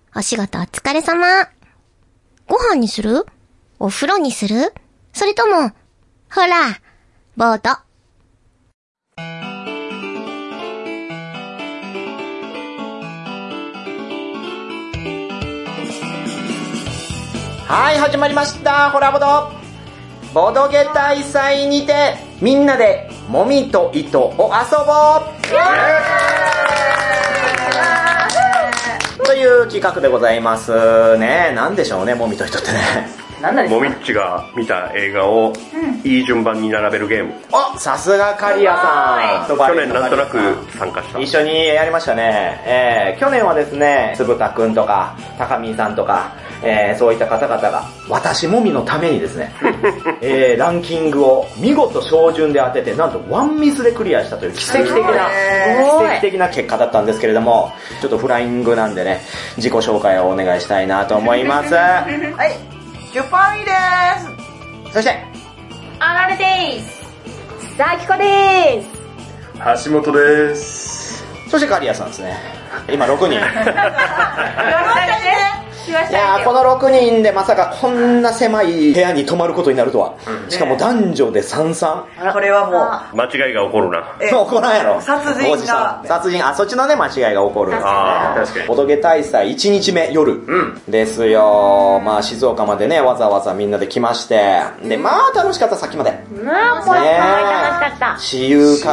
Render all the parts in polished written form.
お仕事お疲れ様。ご飯にする？お風呂にする？それとも、ほら、ボート。 はい、始まりました。ホラボド。ボドゲ大祭にて、みんなで、もみと糸を遊ぼうという企画でございますね。なんでしょうね、もみと糸ってね。 なんだですか？ もみっちが見た映画をいい順番に並べるゲーム。 お、さすがカリアさん。 去年なんとなく参加した。 一緒にやりましたね。去年はですね、つぶたくんとか、高見さんとか、そういった方々が、私もみのためにですね、ランキングを見事照準で当てて、なんとワンミスでクリアしたという奇跡的な結果だったんですけれども、ちょっとフライングなんでね、自己紹介をお願いしたいなと思います。 はい、ジュパミでそして、 あられでーす。さきこでーす。 橋本です。 そしてカリアさんですね。今6人。いやー、この6人でまさかこんな狭い部屋に泊まることになるとは。しかも男女で33。 これはも間違いが起こるな。 そう、起こらんやろ。 殺人が。 殺人、そっちのね、間違いが起こるんですね。 確かに。 ボドゲ大祭1日目夜ですよ。まあ、静岡までね、わざわざみんなで来まして。で、まあ、楽しかった、さっきまで。 まあ、これ楽しかった。 私有から、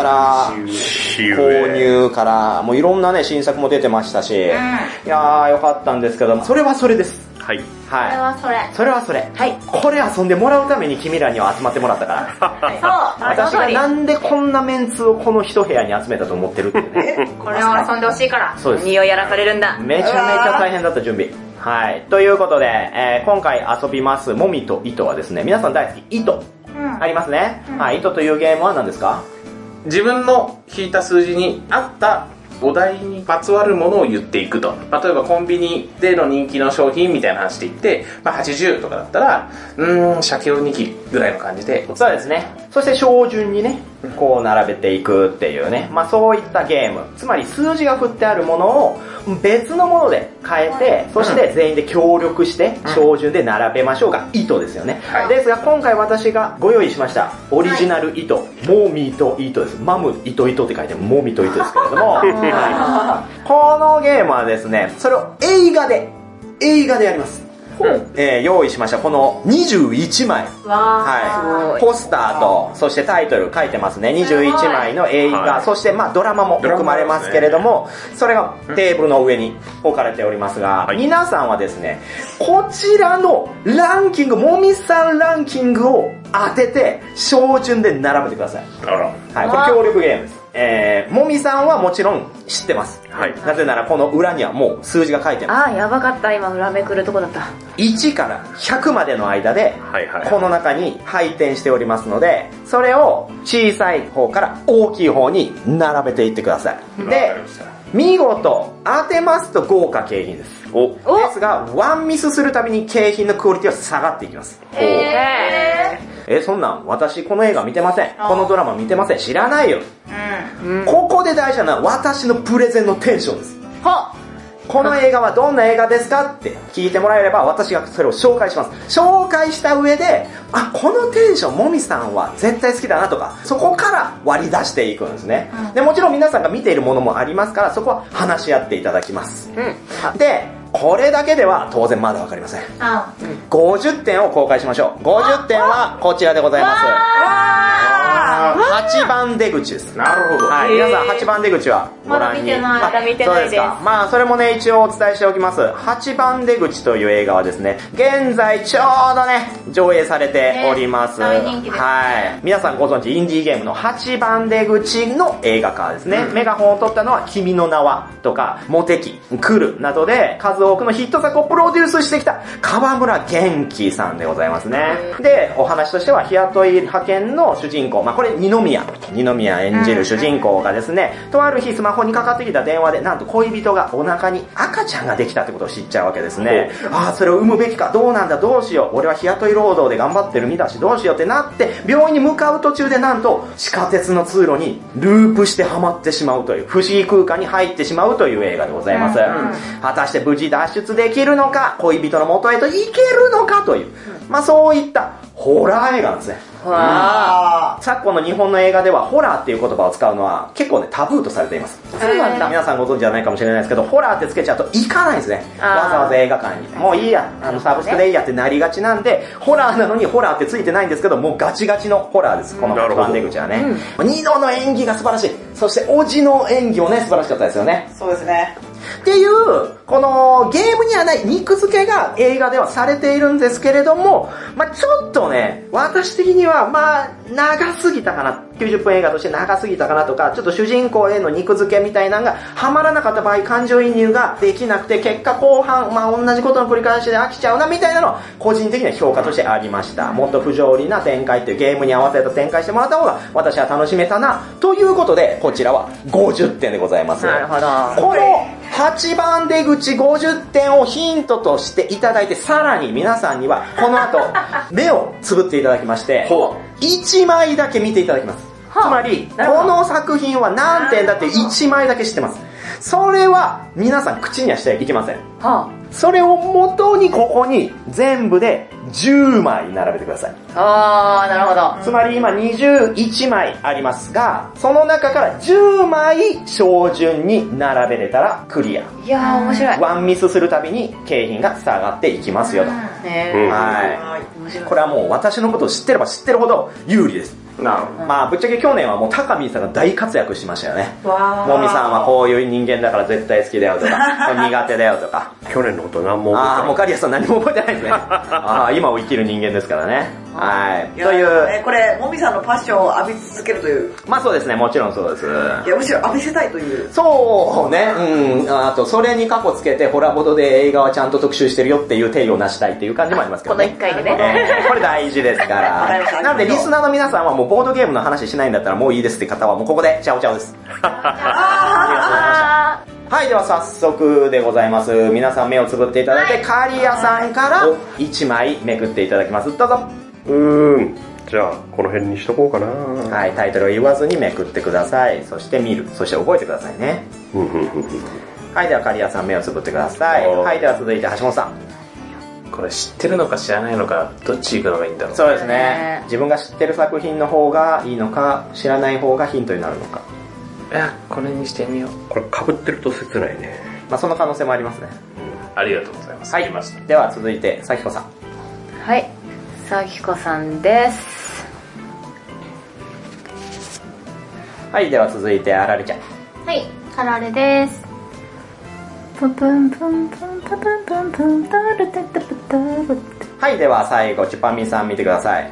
購入から、もういろんなね、新作も出てましたし。いやー、よかったんですけど、それはそれです。 はい。 はい。 それはそれ。 はい。これ遊んでもらうために君らには集まってもらったから。 そう。 私がなんでこんなメンツをこの一部屋に集めたと思ってるってね。 これを遊んでほしいから。 そうです。 身をやらされるんだ。 めちゃめちゃ大変だった準備。はい。ということで、今回遊びますもみと糸はですね、皆さん大好き糸。ありますね。はい。糸というゲームは何ですか？ 自分の引いた数字に合ったお題にまつわるものを言っていくと。例えばコンビニでの人気の商品みたいな話で言って、80とかだったら、鮭を2切ぐらいの感じで。 そうですね。そして照準にね、こう並べていくっていうね。まあそういったゲーム。つまり数字が振ってあるものを別のもので変えて、そして全員で協力して照準で並べましょうが糸ですよね。ですが今回私がご用意しましたオリジナル糸、モミと糸です。マム糸糸って書いてモミと糸ですけれども、このゲームはですね、それを映画でやります。用意しましたこの21枚、はい、ポスターとそしてタイトル書いてますね。21枚の映画、はい、そしてまあドラマも含まれますけれども、それがテーブルの上に置かれておりますが、はい、皆さんはですね、こちらのランキング、もみさんランキングを当てて照準で並べてください。はい、これ協力ゲームです。もみさんはもちろん知ってます。はい。なぜならこの裏にはもう数字が書いてます。 やばかった。今裏めくるとこだった。 1から100までの間で、この中に配点しておりますので、それを小さい方から大きい方に並べていってください。で、見事当てますと豪華景品です。ですが、ワンミスするたびに景品のクオリティは下がっていきます。そんなん私この映画見てません。このドラマ見てません。知らないよ。ここで大事なのは私のプレゼンのテンションです。この映画はどんな映画ですかって聞いてもらえれば私がそれを紹介します。紹介した上で、このテンションもみさんは絶対好きだなとか、そこから割り出していくんですね。で、もちろん皆さんが見ているものもありますから、そこは話し合っていただきます。で、これだけでは当然まだわかりません。50点を公開しましょう。50点はこちらでございます。8番出口です。 なるほど。 はい、皆さん8番出口はご覧に。 まだ見てないです。 まあそれもね一応お伝えしておきます。8番出口という映画はですね、現在ちょうどね上映されております。 大人気です。 はい。皆さんご存知インディーゲームの8番出口の映画化ですね。メガホンを取ったのは君の名はとかモテキ、クルなどで数多くのヒット作をプロデュースしてきた川村元気さんでございますね。で、お話としては日雇い派遣の主人公、まあこれれ二宮演じる主人公がですね、とある日スマホにかかってきた電話で、なんと恋人がお腹に赤ちゃんができたってことを知っちゃうわけですね。ああ、それを産むべきか、どうなんだ、どうしよう、俺は日雇い労働で頑張ってる身だし、どうしようってなって、病院に向かう途中でなんと地下鉄の通路にループしてはまってしまうという、不思議空間に入ってしまうという映画でございます。果たして無事脱出できるのか、恋人の元へと行けるのかという、そういったホラー映画なんですね。昨今の日本の映画ではホラーっていう言葉を使うのは結構ねタブーとされています。 そうなんだ。 皆さんご存知じゃないかもしれないですけど、ホラーってつけちゃうと行かないんですね。わざわざ映画館にもういいや、サブスクでいいやってなりがちなんで、ホラーなのにホラーってついてないんですけど、もうガチガチのホラーです。この8番出口はね、ニノの演技が素晴らしい。そしておじの演技もね素晴らしかったですよね。 そうですね。 っていう、このゲームにはない肉付けが映画ではされているんですけれども、ちょっとね、私的には長すぎたかな、90分映画として長すぎたかなとか、ちょっと主人公への肉付けみたいなのがハマらなかった場合、感情移入ができなくて、結果後半、同じことの繰り返しで飽きちゃうなみたいなのは個人的な評価としてありました。もっと不条理な展開っていうゲームに合わせた展開してもらった方が私は楽しめたなということで、こちらは50点でございます。 なるほど。 この8番出口50点をヒントとしていただいて、さらに皆さんにはこの後目をつぶっていただきまして1枚だけ見ていただきます。つまりこの作品は何点だって1枚だけ知ってます。それは皆さん口にはしていけません。それを元にここに全部で10枚並べてください。 なるほど。 つまり今21枚ありますが、その中から10枚小順に並べれたらクリア。 いやー面白い。 ワンミスするたびに景品が下がっていきますよと。これはもう私のことを知ってれば知ってるほど有利です。ぶっちゃけ去年はもう高見さんが大活躍しましたよね。もみさんはこういう人間だから絶対好きだよとか苦手だよとか。 去年のこと何も覚えてない。 もうカリアさん何も覚えてないですね。今を生きる人間ですからね。という、 これもみさんのパッションを浴び続けるという。 そうですね、もちろんそうです。 いやむしろ浴びせたいという。 そうね、あとそれに過去つけてホラボドで映画はちゃんと特集してるよっていう定義を成したいっていう感じもありますけどね。 この1回でね。 これ大事ですから。なのでリスナーの皆さんはもうボードゲームの話しないんだったらもういいですって方はもうここでチャオチャオです。はい、では早速でございます。皆さん目をつぶっていただいて、カリアさんから1枚めくっていただきます。どうぞ。 じゃあこの辺にしとこうかな。 はい、タイトルを言わずにめくってください。そして見る、そして覚えてくださいね。はい、ではカリアさん目をつぶってください。はい、では続いて橋本さん。 これ知ってるのか知らないのかどっち行くのがいいんだろう。 そうですね、自分が知ってる作品の方がいいのか、知らない方がヒントになるのか。 これにしてみよう。 これ被ってると切ないね。 その可能性もありますね。 ありがとうございます。 はい、では続いて咲子さん。 はい、咲子さんです。 はい、では続いてあられちゃん。 はい、あられです。プンプンプンプンプンプンプンプンタルテテプタル。 はい、では最後チュパミさん見てください。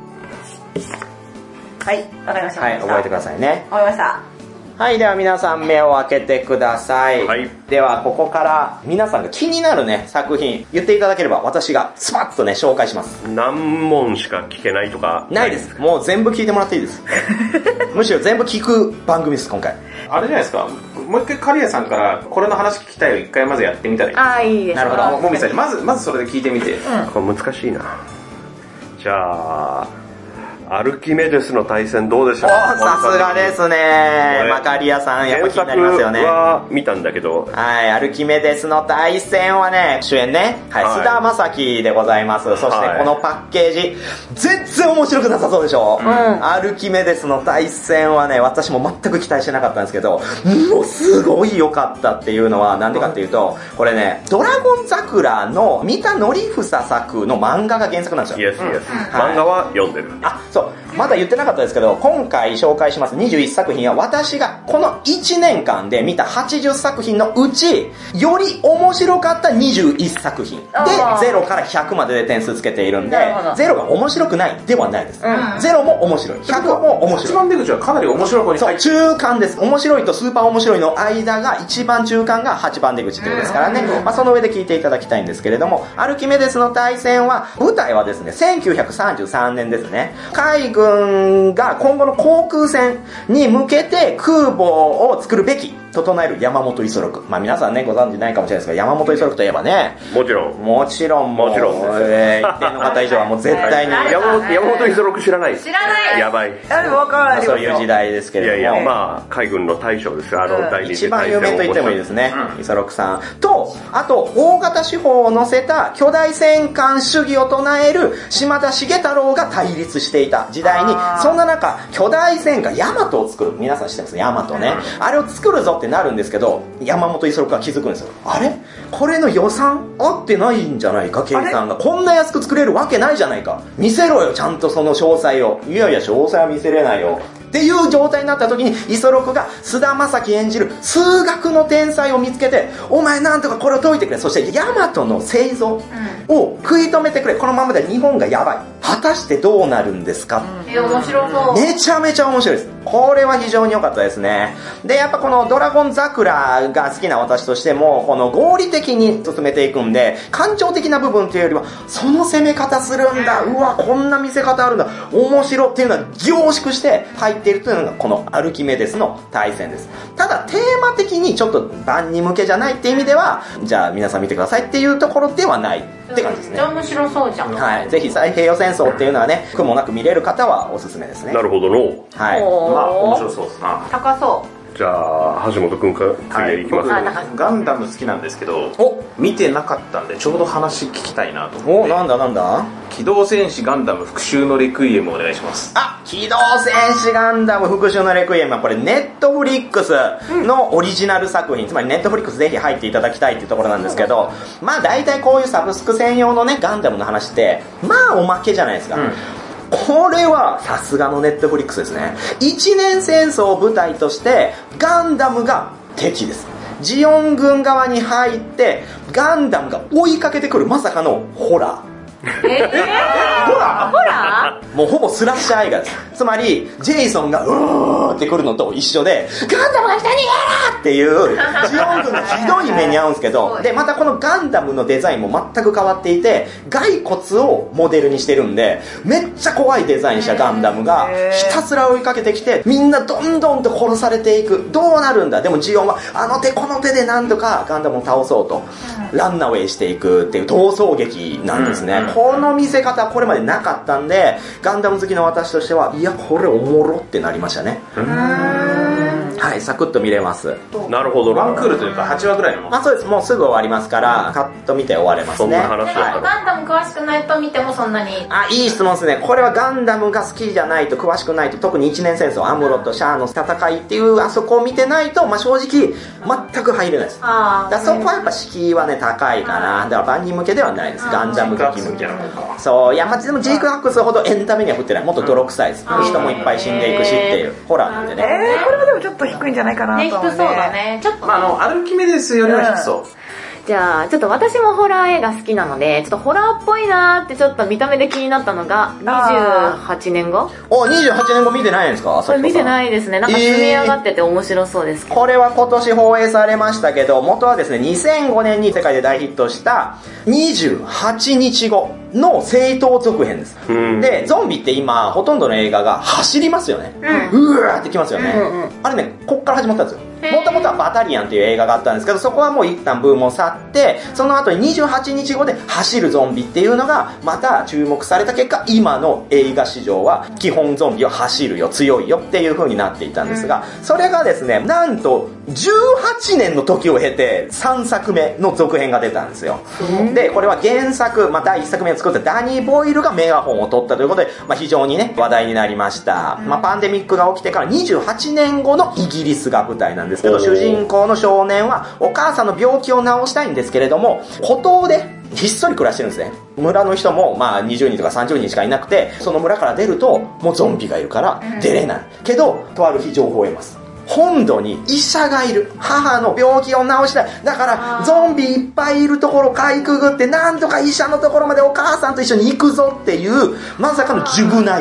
はい、わかりました。 はい、覚えてくださいね。 わかりました。 はい、では皆さん目を開けてください。ではここから皆さんが気になるね作品言っていただければ私がスパッとね紹介します。 何問しか聞けないとかないです。もう全部聞いてもらっていいです。むしろ全部聞く番組です今回。 あれじゃないですか、もう一回カリアさんからこれの話聞きたいを一回まずやってみたらいい。 いいです。 なるほど。もみさんにまずそれで聞いてみて。 これ難しいな。じゃあアルキメデスの対戦どうでしょう。 さすがですね。カリアさんやっぱ気になりますよね。 原作は見たんだけど、 はい、アルキメデスの対戦はね、主演ね、須田将暉でございます。そしてこのパッケージ全然面白くなさそうでしょ。アルキメデスの対戦はね、私も全く期待してなかったんですけど、もうすごい良かったっていうのはなんでかっていうと、これね、ドラゴン桜の三田典房作の漫画が原作なんですよ。 漫画は読んでる。 そう、まだ言ってなかったですけど、今回紹介します21作品は私がこの1年間で見た80作品のうちより面白かった21作品で0から100までで点数つけているんで、0が面白くないではないです。0も面白い、100も面白い。 一番出口はかなり面白い方に入ってる。 中間です。面白いとスーパー面白いの間が一番中間が8番出口ってことですからね。その上で聞いていただきたいんですけれども、アルキメデスの対戦は舞台はですね1933年ですね。海軍君が今後の航空戦に向けて空母を作るべき整える山本五十六。まあ皆さんねご存知ないかもしれないですが、山本五十六といえばね、 もちろんです。 一定の方以上はもう絶対に山本五十六知らない。 知らない。 やばい。 あれわからないですよ。 そういう時代ですけれども。 いやいや、まあ海軍の大将ですよ。第二次一番大戦有名と言ってもいいですね。五十六さんと、あと大型主砲を乗せた巨大戦艦主義を唱える島田茂太郎が対立していた時代に、そんな中巨大戦艦ヤマトを作る。皆さん知ってますヤマトね。あれを作るぞってなるんですけど、山本五十六が気づくんですよ。あれこれの予算合ってないんじゃないか、計算が。こんな安く作れるわけないじゃないか。見せろよ、ちゃんとその詳細を。いやいや、詳細は見せれないよ。っていう状態になった時に、五十六が菅田将暉演じる数学の天才を見つけて、お前なんとかこれを解いてくれ。そしてヤマトの製造を食い止めてくれ。このままでは日本がやばい。果たしてどうなるんですか。 面白そう。 めちゃめちゃ面白いです。これは非常に良かったですね。で、やっぱこのドラゴン桜が好きな私としても、この合理的に進めていくんで、感情的な部分というよりは、その攻め方するんだ。うわ、こんな見せ方あるんだ。面白っていうのは凝縮して入っているというのが、このアルキメデスの対戦です。ただ、テーマ的にちょっと万人向けじゃないっていう意味では、じゃあ皆さん見てくださいっていうところではないって感じですね。 めっちゃ面白そうじゃん。 はい。ぜひ、太平洋戦争っていうのはね、苦もなく見れる方はおすすめですね。 なるほどの。 はい。 まあ面白そうですな。 高そう。 じゃあ橋本くんから次へ行きますか。 ガンダム好きなんですけど、見てなかったんでちょうど話聞きたいなと思って。 なんだ機動戦士ガンダム復讐のレクイエムお願いします。 あ、機動戦士ガンダム復讐のレクイエムはこれネットフリックスのオリジナル作品、つまりネットフリックスぜひ入っていただきたいっていうところなんですけど、まあ大体こういうサブスク専用のねガンダムの話ってまあおまけじゃないですか。これはさすがのネットフリックスですね。一年戦争を舞台としてガンダムが敵です。ジオン軍側に入ってガンダムが追いかけてくるまさかのホラー。 ホラもうほぼスラッシャー映画です。つまりジェイソンがうーって来るのと一緒で、ガンダムが来た逃げろっていうジオン軍がひどい目に遭うんですけど、でまたこのガンダムのデザインも全く変わっていて、骸骨をモデルにしてるんで、めっちゃ怖いデザインしたガンダムがひたすら追いかけてきて、みんなどんどんと殺されていく。どうなるんだ。でもジオンはあの手この手でなんとかガンダムを倒そうとランナウェイしていくっていう逃走劇なんですね。この見せ方はこれまでなかったんで、ガンダム好きの私としては、いやこれおもろってなりましたね。はい、サクッと見れます。 なるほど。 ワンクールというか8話ぐらいの。 そうです。もうすぐ終わりますから、カット見て終われますね。 そんな話だったはい。 ガンダム詳しくないと見てもそんなに。 いい質問ですね。これはガンダムが好きじゃないと、詳しくないと、特に一年戦争、アムロとシャアの戦いっていうあそこを見てないと、まあ正直全く入れないです。だからそこはやっぱ敷居はね高いかな。だから万人向けではないです。ガンダム好き向け。そう、いやまあでもジークアックスほどエンタメには振ってない。もっと泥臭いです。人もいっぱい死んでいくしっていうホラーなんでね。 これはでもちょっと低いんじゃないかなと低思うそうだね。ちょっと。 アルキメデスよりは低そう。 じゃあちょっと私もホラー映画好きなので、ちょっとホラーっぽいなーってちょっと見た目で気になったのが28年後。 28年後見てないんですか。 これ見てないですね。なんか積み上がってて面白そうですけど、 これは今年放映されましたけど、元はですね2005年に世界で大ヒットした28日後の正当続編です。でゾンビって今ほとんどの映画が走りますよね。うわーってきますよね。あれね、こっから始まったんですよ。もともとはバタリアンっていう映画があったんですけど、そこはもう一旦ブームを去って、その後に28日後で走るゾンビっていうのがまた注目された結果、今の映画史上は基本ゾンビは走るよ、強いよっていう風になっていたんですが、それがですね、なんと18年の時を経て3作目の続編が出たんですよ。で、これは原作、第1作目を作ったダニー・ボイルがメガホンを取ったということで、非常にね、話題になりました。パンデミックが起きてから28年後のイギリスが舞台なんですけど、主人公の少年はお母さんの病気を治したいんですけれども、孤島でひっそり暮らしてるんですね。村の人も20人とか30人しかいなくて、その村から出るともうゾンビがいるから出れない。けど、とある日情報を得ます。本土に医者がいる。母の病気を治したい。だからゾンビいっぱいいるところをかいくぐって、なんとか医者のところまでお母さんと一緒に行くぞっていう、まさかのジュブナイル。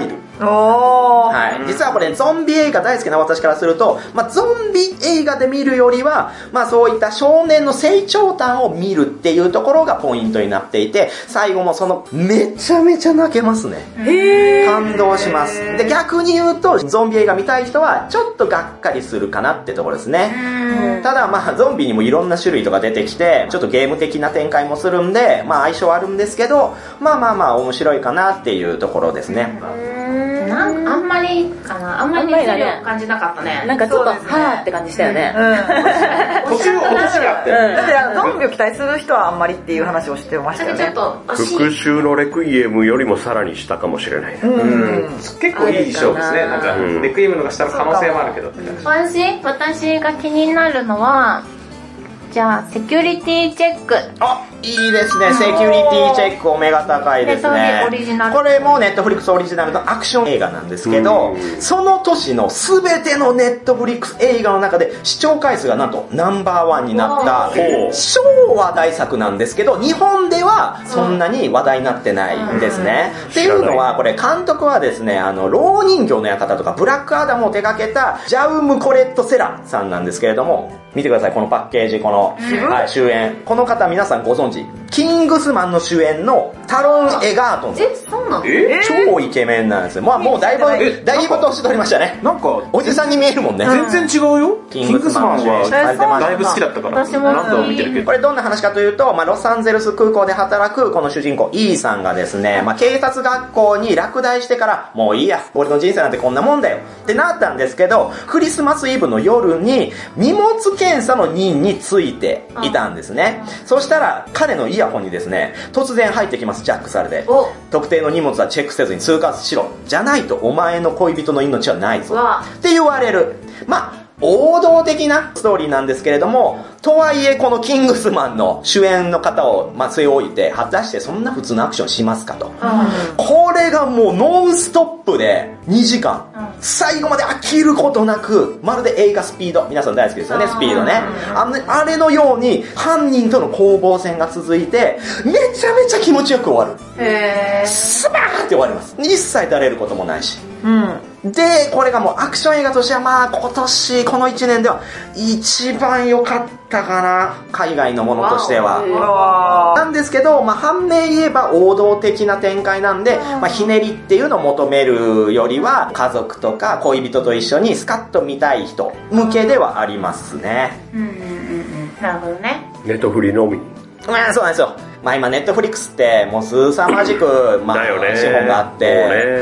はい。実はこれ、ゾンビ映画大好きな私からすると、ゾンビ映画で見るよりは、そういった少年の成長端を見るっていうところがポイントになっていて、最後もめちゃめちゃ泣けますね。感動します。で、逆に言うと、ゾンビ映画見たい人は、ちょっとがっかりするかなってところですね。ただゾンビにもいろんな種類とか出てきて、ちょっとゲーム的な展開もするんで、相性あるんですけど、面白いかなっていうところですね。 なんかあんまりかな、あんまり熱量感じなかったね。 なんかちょっと、はーって感じしたよね。 途中落としがあって。 だってゾンビを期待する人はあんまりっていう話をしてましたよね。 復讐のレクイエムよりもさらに下かもしれない。 結構いい勝負ですね。なんか、レクイエムのが下の可能性もあるけど。 私が気になるのは、じゃあ、セキュリティチェック。 いいですね。セキュリティチェックお目が高いですね。これもネットフリックスオリジナルのアクション映画なんですけど、その年の全てのネットフリックス映画の中で視聴回数がなんとナンバーワンになった超話題作なんですけど、日本ではそんなに話題になってないんですね。っていうのは、これ監督はですね、老人形の館とかブラックアダムを手掛けたジャウム・コレット・セラさんなんですけれども、見てください、このパッケージ、この、主演。この方皆さんご存知、キングスマンの主演のタロン・エガートンさん。 そうなの？ 超イケメンなんですよ。もうだいぶ年取りましたね。 なんか、 おじさんに見えるもんね。 全然違うよ。 キングスマンはだいぶ好きだったから。 私も何度も見てるけど。 これどんな話かというと、ロサンゼルス空港で働くこの主人公、イーさんがですね、警察学校に落第してから、もういいや、俺の人生なんてこんなもんだよってなったんですけど、クリスマスイブの夜に荷物検査の任についていたんですね。そしたら、彼のイヤホンにですね、突然入ってきます、ジャックされて。特定の荷物はチェックせずに通過しろ。じゃないとお前の恋人の命はないぞ。って言われる。王道的なストーリーなんですけれども、とはいえこのキングスマンの主演の方を据え置いて、果たしてそんな普通のアクションしますかと。これがもうノンストップで2時間。最後まで飽きることなく、まるで映画スピード。皆さん大好きですよね、スピードね。あれのように犯人との攻防戦が続いて、めちゃめちゃ気持ちよく終わる。スバーって終わります。一切だれることもないし。で、これがもうアクション映画としては今年、この1年では一番良かったかな。海外のものとしては。なんですけど、反面言えば王道的な展開なんで、ひねりっていうのを求めるよりは、家族とか恋人と一緒にスカッと見たい人向けではありますね。 なるほどね。 ネットフリのみ。 そうなんですよ。今ネットフリックスってもう凄まじく資本があって、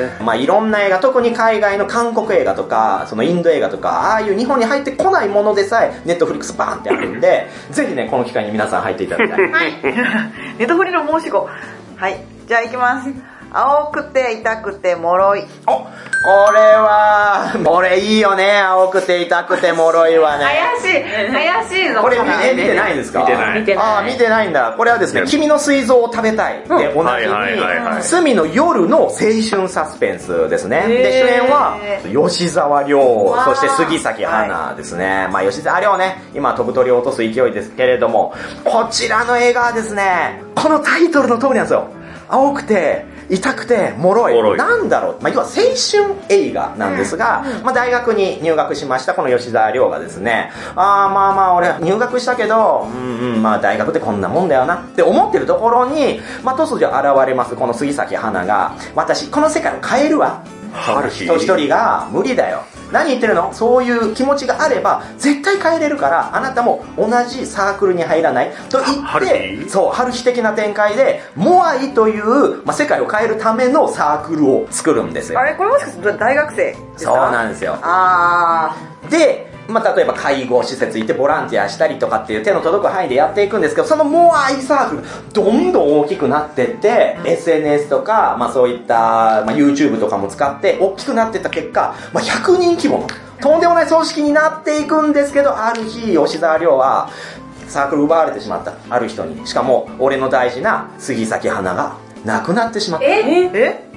いろんな映画、特に海外の韓国映画とか、そのインド映画とか、ああいう日本に入ってこないものでさえネットフリックスバーンってあるんで、ぜひね、この機会に皆さん入っていただきたい。 ネットフリの申し子。はい、じゃあ行きます。青くて痛くて脆い。 これいいよね。青くて痛くて脆いわね。 怪しいぞ。 これ見てないんですか？ 見てない。 見てないんだ。これはですね、君の膵臓を食べたいでおなじみ、隅の夜の青春サスペンスですね。で、主演は吉沢亮、そして杉咲花ですね。吉沢亮ね、今飛ぶ鳥を落とす勢いですけれども、こちらの映画はですね、このタイトルの通りなんですよ。青くて痛くて脆い。なんだろう。要は青春映画なんですが、大学に入学しましたこの吉沢亮がですね、俺入学したけど、大学ってこんなもんだよなって思ってるところに、突如現れますこの杉咲花が、私この世界を変えるわ。人一人が無理だよ。何言ってるの？そういう気持ちがあれば絶対変えれるから、あなたも同じサークルに入らないと言って、春日的な展開でモアイという、世界を変えるためのサークルを作るんですよ。 あれ、これもしかすると大学生ですか？ そうなんですよ。で、例えば介護施設行ってボランティアしたりとかっていう手の届く範囲でやっていくんですけど、そのモアイサークルどんどん大きくなってって、SNS とか、そういった、YouTube とかも使って大きくなっていった結果、100人規模のとんでもない組織になっていくんですけど、ある日吉沢亮はサークル奪われてしまった。ある人に。しかも俺の大事な杉咲花が亡くなってしまった。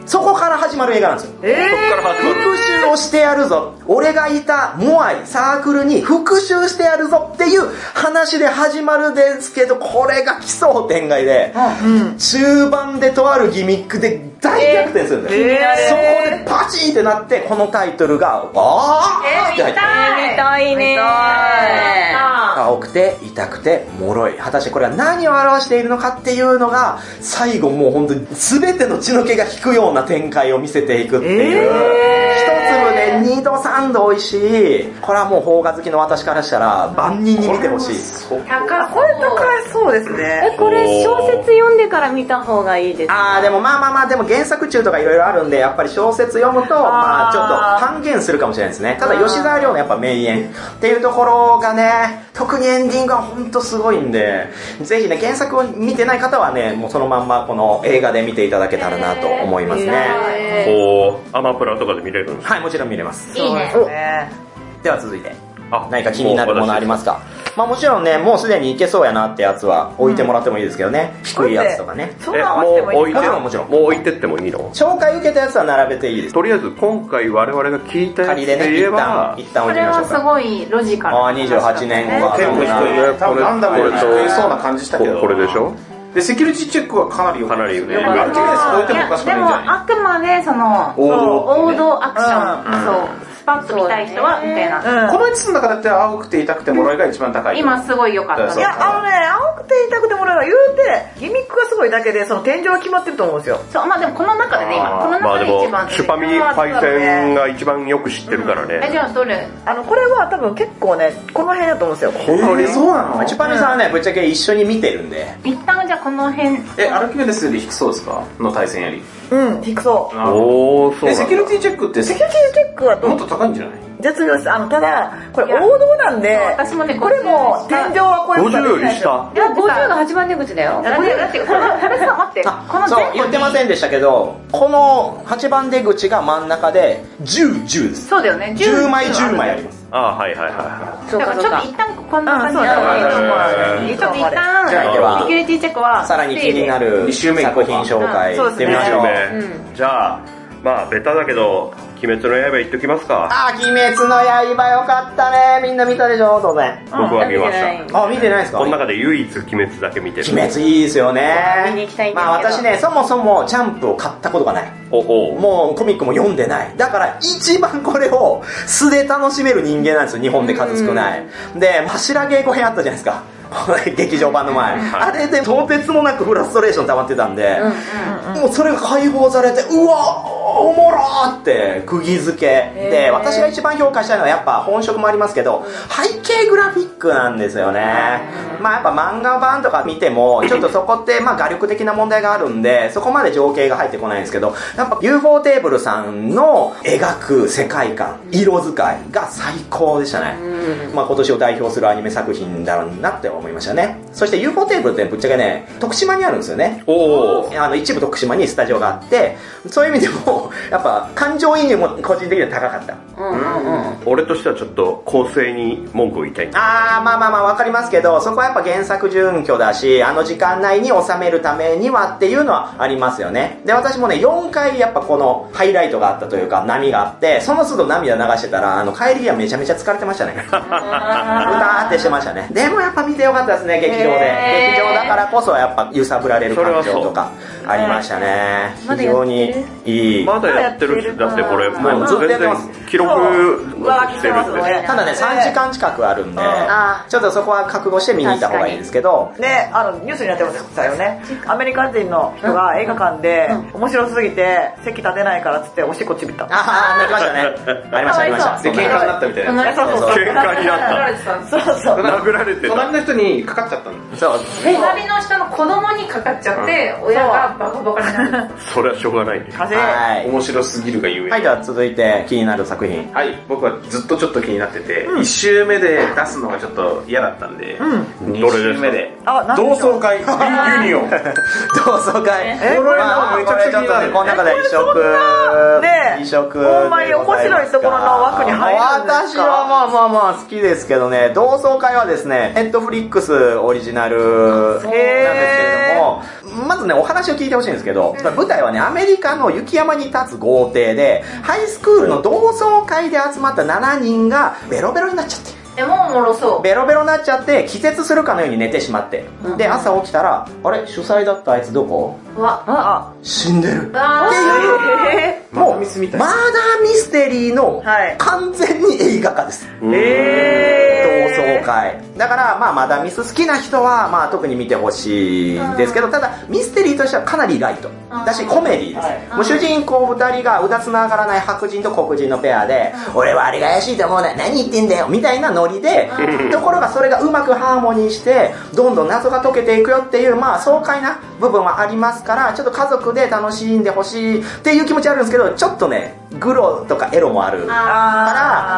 そこから始まる映画なんですよ。 そっから始まる。 復讐をしてやるぞ。俺がいたモアイサークルに復讐してやるぞっていう話で始まるんですけど、これが奇想天外で、中盤でとあるギミックで大逆転するんですよ。そこでパチンってなって、このタイトルが、って入ってる。 見たいね。 青くて痛くて脆い。果たしてこれは何を表しているのかっていうのが、最後もう本当に全ての血の気が引くような展開を見せていくっていう。一粒で2度3度美味しい。これはもう邦画好きの私からしたら万人に見てほしい。 これ高いそうですね。 これ小説読んでから見た方がいいですか？ でもでも原作中とかいろいろあるんで、やっぱり小説読むと、ちょっと半減するかもしれないですね。ただ吉沢亮のやっぱ名演っていうところがね、特にエンディングは本当すごいんで、ぜひね、原作を見てない方はね、もうそのまんまこの映画で見ていただけたらなと思いますね。 アマプラとかで見れるんですか？ はい、もちろん見れます。 いいね。 では続いて、何か気になるものありますか？もちろんね、もうすでにいけそうやなってやつは置いてもらってもいいですけどね。低いやつとかね。 そんな合わせてもいいですか？ もちろん。 もう置いてってもいいの？ 紹介受けたやつは並べていいです。 とりあえず今回我々が聞いたやつ仮でね、 で言えば、 一旦これはす置いてみましょうか。 ごいロジカル。 28年後は結構低い。多分ガンダムより低いそうな感じしたけど。 これでしょ？ で、セキュリティチェックはかなり良かったですね。 かなりアルキメデス超えてもおかしくないんじゃない？ でもあくまでその王道アクション、そうスパッと見たい人はみたいな。 この5つの中だって青くて痛くて脆いが一番高い。 今すごい良かった。 いや、青くて痛くてもらうの言うて、ギミックがすごいだけで、その天井は決まってると思うんですよ。 そう、でもこの中でね、今この中でもで一番シュパミパイセンが一番よく知ってるからね。 じゃあどれ？ これは多分結構ね、この辺だと思うんですよ。 本当にそうなの？ チュパミさんはね、ぶっちゃけ一緒に見てるんで。 一旦じゃあこの辺。 アルキメデスより低そうですか？の対戦より。 低そう。 そうなんだ。 セキュリティチェックってセキュリティチェックはもっと高いんじゃない？ 絶妙です。ただ、これ王道なんで、 私もね、 これも天井はこういう 50より下。 いや、50が8番出口だよ。 だってこれさ、待って。このそう、言ってませんでしたけど、この8番出口が真ん中で、10です。 そうだよね。 10枚10枚あります。 はいはいはだからちょっと一旦こんな感じで。ちょっと一旦、 じゃあセキュリティチェックは。 さらに気になる作品紹介行ってみましょう。 じゃあ、ベタだけど、鬼滅の刃言っときますか。 鬼滅の刃よかったね。みんな見たでしょ、当然。 僕は見ました。 見てないですか？ この中で唯一鬼滅だけ見てる。 鬼滅いいですよね。 見に行きたいんですけど。 私ね、そもそもジャンプを買ったことがない。もうコミックも読んでない。だから一番これを素で楽しめる人間なんですよ。日本で数少ない。で、柱稽古編あったじゃないですか。劇場版の前。あれでとてつもなくフラストレーション溜まってたんで、もうそれが解放されて、うわおもろーって釘付けで、私が一番評価したいのはやっぱ本色もありますけど、背景グラフィックなんですよね。やっぱ漫画版とか見てもちょっとそこって画力的な問題があるんで、そこまで情景が入ってこないんですけど、やっぱ UFO テーブルさんの描く世界観、色使いが最高でしたね。今年を代表するアニメ作品だろうなって思いましたね。そして UFO テーブルってぶっちゃけね、徳島にあるんですよね。一部徳島にスタジオがあって、そういう意味でもやっぱ感情移入も個人的には高かった。 俺としてはちょっと構成に文句を言いたいんだ。 わかりますけど、そこはやっぱ原作準拠だし、時間内に収めるためにはっていうのはありますよね。で、私もね、4回やっぱこのハイライトがあったというか、波があって、その都度涙流してたら、帰り際めちゃめちゃ疲れてましたね。うたーってしてましたね。でもやっぱ見てよかったですね、劇場で。劇場だからこそやっぱ揺さぶられる感情とかありましたね。非常にいい。 まだやってるし、だってこれもう全然記録してるんで。 ただね、3時間近くあるんで、ちょっとそこは覚悟して見に行った方がいいですけど。 ね、ニュースになってましたよね。アメリカ人の人が映画館で面白すぎて席立てないからっつっておしっこちびった。 泣きましたね。ありました。 で、喧嘩になったみたいな。 喧嘩になった。殴られてた。 隣の人にかかっちゃったの。 そう。 隣の人の子供にかかっちゃって、親がバカバカになる。 それはしょうがないね。 面白すぎるがゆえ。 はい、では続いて気になる作品。 はい、僕はずっとちょっと気になってて、1周目で出すのがちょっと嫌だったんで、2周目で。同窓会、ユニオン。 同窓会。 めちゃくちゃ気になる。 この中で異色。 ほんまに面白いところの枠に入るんですか？ 私は好きですけどね、同窓会はですね、ネットフリックスオリジナルなんですけれども、まずとね、お話を聞いてほしいんですけど、舞台はね、アメリカの雪山に立つ豪邸で、ハイスクールの同窓会で集まった7人がベロベロになっちゃって。 もうおもろそう。 ベロベロになっちゃって、気絶するかのように寝てしまって。で、朝起きたら、あれ主催だったあいつどこ？死んでる。っていう、もう、マーダーミステリーの完全に映画化です。同窓会。だから、まあ、マダミス好きな人は、まあ、特に見てほしいんですけど、ただ、ミステリーとしてはかなりライト。だし、コメディーです。もう主人公2人がうだつの上がらない白人と黒人のペアで、俺はあれが怪しいと思うな、何言ってんだよ、みたいなノリで、ところがそれがうまくハーモニーして、どんどん謎が解けていくよっていう、まあ、爽快な部分はありますから、ちょっと家族で楽しんでほしいっていう気持ちあるんですけど、ちょっとね、グロとかエロもあるから、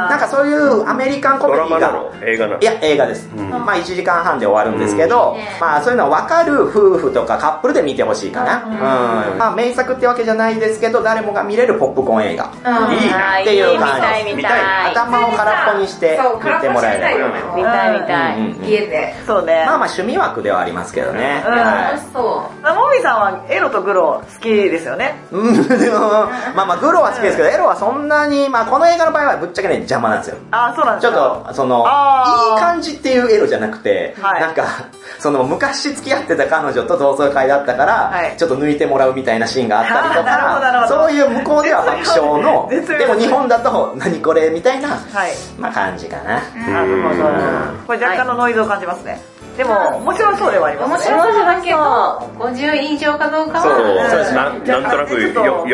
なんかそういうアメリカンコメディが、 映画なの？ いや、映画です。まあ1時間半で終わるんですけど、まあそういうの分かる夫婦とかカップルで見てほしいかな。まあ名作ってわけじゃないですけど、誰もが見れるポップコーン映画。いいなっていう感じ。 見たい。 頭を空っぽにして見てもらえれば。 見たい。 家で。 そうね。 まあまあ趣味枠ではありますけどね。 楽しそう。 もみさんはエロとグロ好きですよね。 まあまあグロは好きですけど、エロはそんなに、まあこの映画の場合はぶっちゃけね、邪魔なんですよ。 あ、そうなんですか。ちょっと、その、いい感じっていうエロじゃなくて、なんか、その昔付き合ってた彼女と同窓会だったから、ちょっと抜いてもらうみたいなシーンがあったりとか、そういう向こうでは爆笑の、でも日本だと何これみたいな、まあ感じかな。 なるほど。これ若干のノイズを感じますね。でも、面白そうではありますね。 面白そうだけど、50以上かどうかは。 そうです。なんとなく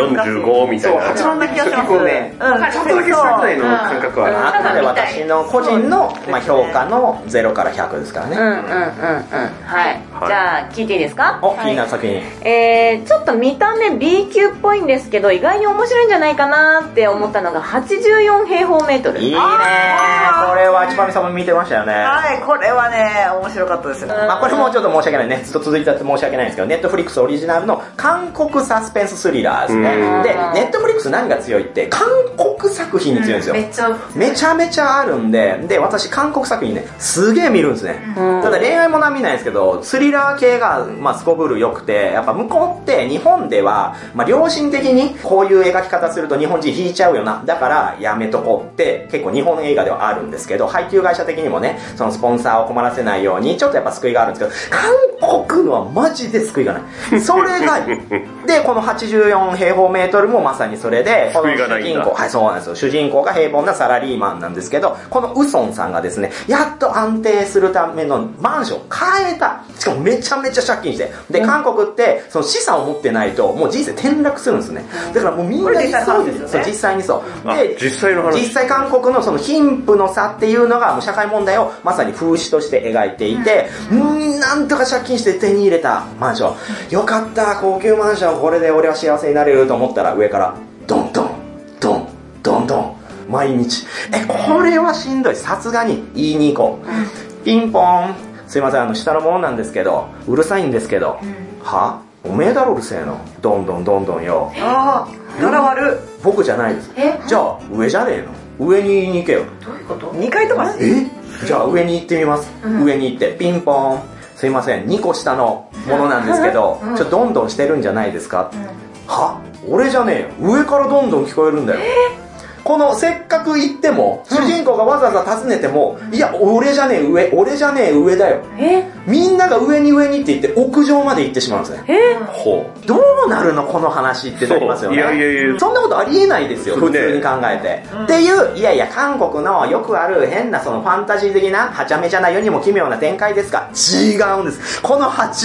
45みたいな。 8番な気がします。 結構ね、ちょっとだけ下くらいの感覚はある。 あくまで私の個人の評価の0から100ですからね。 はい。じゃあ、聞いていいですか？ 気になる作品。 ちょっと見た目 B 級っぽいんですけど、意外に面白いんじゃないかなって思ったのが84平方メートル。 いいねー。これはちばみさんも見てましたよね。 はい、これはね、面白かったですね。 まあこれもちょっと申し訳ないね。ずっと続いちゃって申し訳ないんですけど、ネットフリックスオリジナルの韓国サスペンススリラーですね。で、ネットフリックス何が強いって、韓国作品に強いんですよ。めちゃめちゃあるんで、私韓国作品ね、すげえ見るんですね。ただ恋愛ものは見ないんですけど、スリラー系が、まあすこぶる良くて、やっぱ向こうって日本では、まあ良心的にこういう描き方すると日本人引いちゃうよな。だからやめとこうって結構日本映画ではあるんですけど、配給会社的にもね、そのスポンサーを困らせないように、ちょっとやっぱ救いがあるんですけど、韓国のはマジで救いがない。それがいい。で、この84平方メートルもまさにそれで、この主人公、はい、そうなんですよ。主人公が平凡なサラリーマンなんですけど、このウソンさんがですね、やっと安定するためのマンションを買えた。しかもめちゃめちゃ借金して。で、韓国って、その資産を持ってないと、もう人生転落するんですね。だからもうみんなそうですよね。実際にそう。で、 実際韓国のその貧富の差っていうのが、もう社会問題をまさに風刺として描いていて、なんとか借金して手に入れたマンション。よかった、高級マンション、これで俺は幸せになれると思ったら上からドンドンドンドンドン毎日。これはしんどい。さすがに言いに行こう。ピンポン。すいません、下のものなんですけど、うるさいんですけど、は？おめえだろうるせえの。どんどんどんどんよ。 ああ、柄悪。 僕じゃないです。じゃあ上じゃねえの。上に言いに行けよ。 どういうこと？ 2 階とか？ じゃあ上に行ってみます。上に行ってピンポン。すいません、2個下のものなんですけど、ちょっとどんどんしてるんじゃないですか？は？俺じゃねえよ。上からどんどん聞こえるんだよ。このせっかく行っても、主人公がわざわざ尋ねても、いや、俺じゃねえ上、俺じゃねえ上だよ。みんなが上に上にって言って屋上まで行ってしまうんですね。どうなるのこの話ってなりますよね。そんなことありえないですよ、普通に考えて。っていう、いやいや、韓国のよくある変なそのファンタジー的な、はちゃめちゃな世にも奇妙な展開ですが、違うんです。この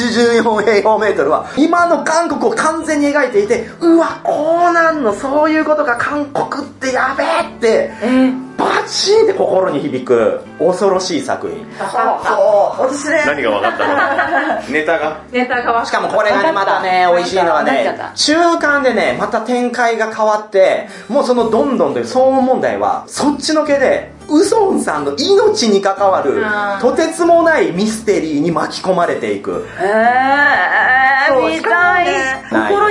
84平方メートルは、今の韓国を完全に描いていて、うわ、こうなんの、そういうことが韓国ってやべえって、バチーンって心に響く恐ろしい作品。 私ね。 何が分かったの？ ネタが分かった。 しかもこれがね、またね、美味しいのはね、中間でね、また展開が変わって、もうそのどんどんという騒音問題は、そっちのけで、ウソンさんの命に関わる、とてつもないミステリーに巻き込まれていく。 見たい。心に来る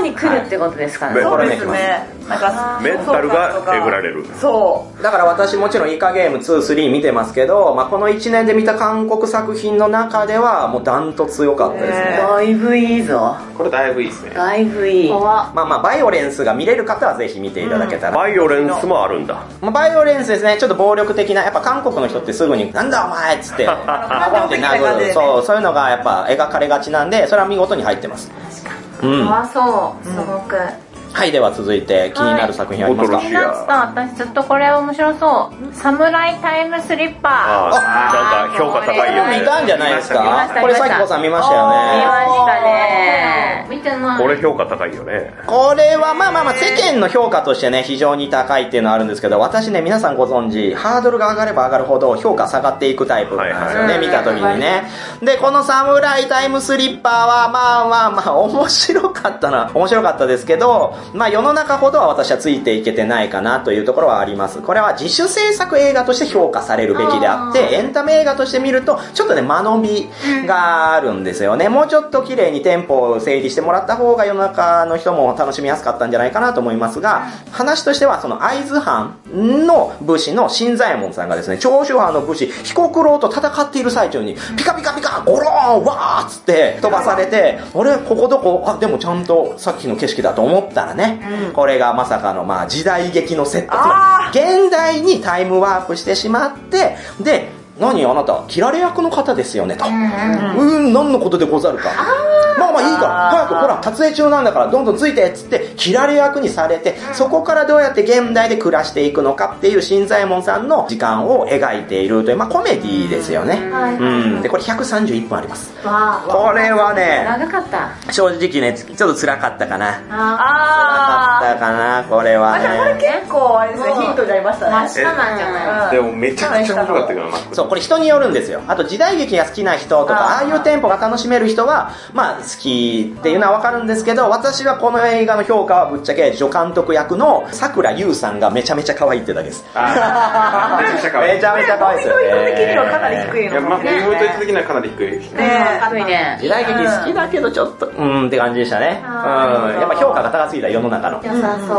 ってことですかね。 そうですね。なんかメンタルがえぐられる。 そう。 だから私もちろんイカゲーム2、3見てますけど、まあこの1年で見た韓国作品の中ではもうダントツ良かったですね。 だいぶいいぞ。 これだいぶいいですね。 だいぶいい。 まあまあバイオレンスが見れる方はぜひ見ていただけたら。 バイオレンスもあるんだ。 まあバイオレンスですね、ちょっと暴力的な、やっぱ韓国の人ってすぐに、なんだお前っつって、ポンって殴る、そういうのがやっぱ描かれがちなんで、それは見事に入ってます。 怖そう、すごく。 はい、では続いて気になる作品ありますか？ 気になってた。私ちょっとこれ面白そう。サムライタイムスリッパー。 なんか評価高いよね。 見たんじゃないですか？ 見ましたこれさきこさん見ましたよね。 見ましたね。 見てない。 これ評価高いよね。 これはまあまあまあ世間の評価としてね非常に高いっていうのはあるんですけど、私ね皆さんご存知ハードルが上がれば上がるほど評価下がっていくタイプなんですよね、見た時にね。でこのサムライタイムスリッパーはまあまあまあ面白かったですけど、まあ世の中ほどは私はついていけてないかなというところはあります。これは自主制作映画として評価されるべきであって、エンタメ映画として見るとちょっとね間延びがあるんですよね。もうちょっと綺麗にテンポを整理してもらった方が世の中の人も楽しみやすかったんじゃないかなと思いますが、話としてはその会津藩の武士の新左衛門さんがですね、長州藩の武士彦九郎と戦っている最中にピカピカピカゴローンわーっつって飛ばされて、あれここどこ、あでもちゃんとさっきの景色だと思ったらね、これがまさかのまあ時代劇のセット、現代にタイムワープしてしまって、で何あなた切られ役の方ですよねと、何のことでござるか、まあまあいいから早くほら撮影中なんだからどんどんついてっつって切られ役にされて、そこからどうやって現代で暮らしていくのかっていう新左衛門さんの時間を描いているという、まあコメディですよね。でこれ131分あります。これはね長かった。 正直ねちょっと辛かったかな。辛あかったかなこれはね。 これ結構あれですね、ヒントになりましたね。 真っ下なんじゃない？ でもめちゃくちゃ面白かったけどな。 そう、これ人によるんですよ。あと時代劇が好きな人とか、ああいうテンポが楽しめる人は、まあ好きっていうのはわかるんですけど、私はこの映画の評価はぶっちゃけ助監督役の桜優さんがめちゃめちゃ可愛いってだけです。 めちゃめちゃ可愛い。 めちゃめちゃ可愛いですよね。 ポイント的にはかなり低いいや、まあ、 のかもね。 ポイント的にはかなり低い。 低いね。 時代劇好きだけどちょっと、って感じでしたね。やっぱ評価が高すぎた世の中の。 良さそう。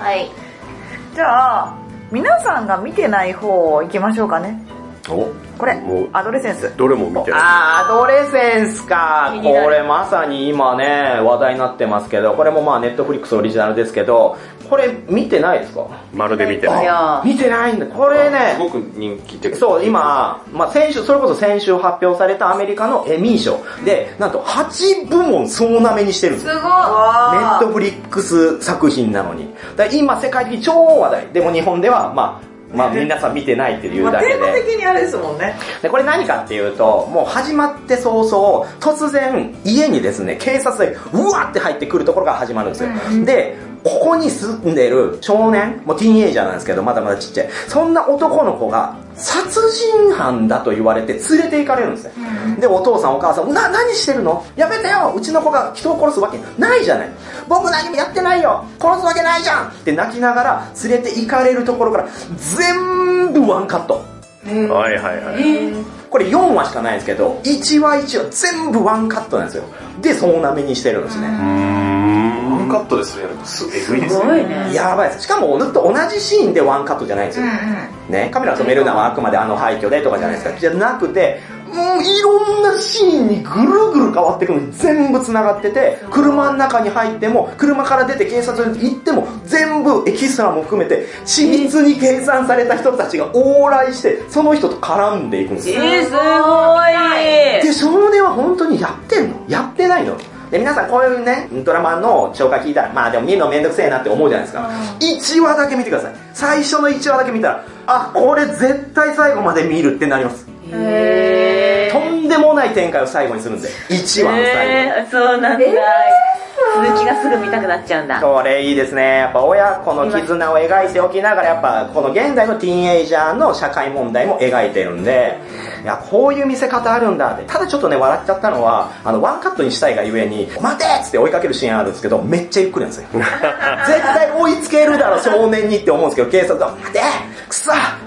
はい。 じゃあ皆さんが見てない方を行きましょうかね。これアドレセンス。 どれも見てない。 アドレセンスか。これまさに今ね話題になってますけど、これもまあネットフリックスオリジナルですけど、これ見てないですか？ まるで見てない。 見てないんだ。これねすごく人気ってそう今、まあ、先週それこそ先週発表されたアメリカのエミー賞でなんと8部門総なめにしてるんですよ。 すごい。 ネットフリックス作品なのに。だから今世界的に超話題。でも日本ではまあ皆さん見てないっていうだけで。 テーマ的にあれですもんね。 でこれ何かっていうと、もう始まって早々突然家にですね警察でうわって入ってくるところから始まるんですよ。でここに住んでる少年、もうティーンエイジャーなんですけど、まだまだちっちゃい、そんな男の子が殺人犯だと言われて連れて行かれるんですよ。でお父さんお母さん何してるの、やめてよ、うちの子が人を殺すわけないじゃない、僕何もやってないよ、殺すわけないじゃんって泣きながら連れて行かれるところから全部ワンカット。 はいはいはい。 これ4話しかないんですけど、1話1話全部ワンカットなんですよ。で総なめにしてるんですね。 ワンカットですね。えぐいですね。 やばいです。しかもずっと同じシーンでワンカットじゃないんですよ。ね、カメラ止めるのはあくまであの廃墟でとかじゃないですか。じゃなくて、もういろんなシーンにぐるぐる変わっていくのに全部繋がってて、車の中に入っても車から出て警察に行っても全部エキストラも含めて緻密に計算された人たちが往来してその人と絡んでいくんですよ。 すごい。 で少年は本当にやってんの？やってないの？で皆さんこういうねドラマの紹介聞いたら、まあでも見るのめんどくせえなって思うじゃないですか。1話だけ見てください。最初の1話だけ見たら、あ、これ絶対最後まで見るってなります。とんでもない展開を最後にするんで、1話の最後。 そうなんだ。続きがすぐ見たくなっちゃうんだ。 これいいですね。やっぱ親子の絆を描いておきながら、やっぱこの現代のティーンエイジャーの社会問題も描いてるんで、いやこういう見せ方あるんだって。ただちょっとね笑っちゃったのは、ワンカットにしたいがゆえに待てっつって追いかけるシーンあるんですけど、めっちゃゆっくりなんですよ。絶対追いつけるだろ少年にって思うんですけど、警察が待てくそ待て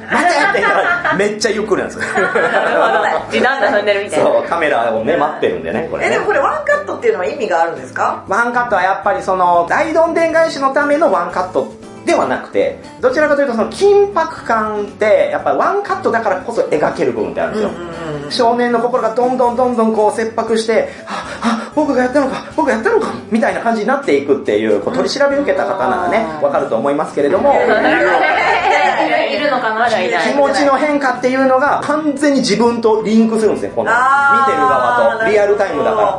てからめっちゃゆっくりなんですよ。 時短が踏んでるみたいな。 そう、カメラをね、待ってるんでね、これね。 でもこれワンカットっていうのは意味があるんですか？ ワンカットはやっぱりその、大どんでん返しのためのワンカットではなくて、どちらかというとその緊迫感ってやっぱりワンカットだからこそ描ける部分ってあるんですよ。少年の心がどんどんこう切迫して、僕がやったのかみたいな感じになっていくっていう、こう取り調べ受けた方ならね、わかると思いますけれども、 いるのかな、 気持ちの変化っていうのが完全に自分とリンクするんですね、この見てる側とリアルタイムだから、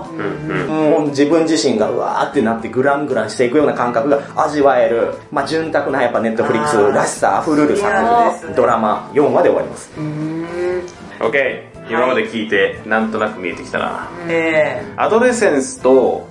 もう自分自身がうわーってなってグラングランしていくような感覚が味わえる、まあ潤沢なやっぱネットフリックスらしさあふれる作品で、ドラマ4話で終わります。 OK、今まで聞いてなんとなく見えてきたな。アドレセンスと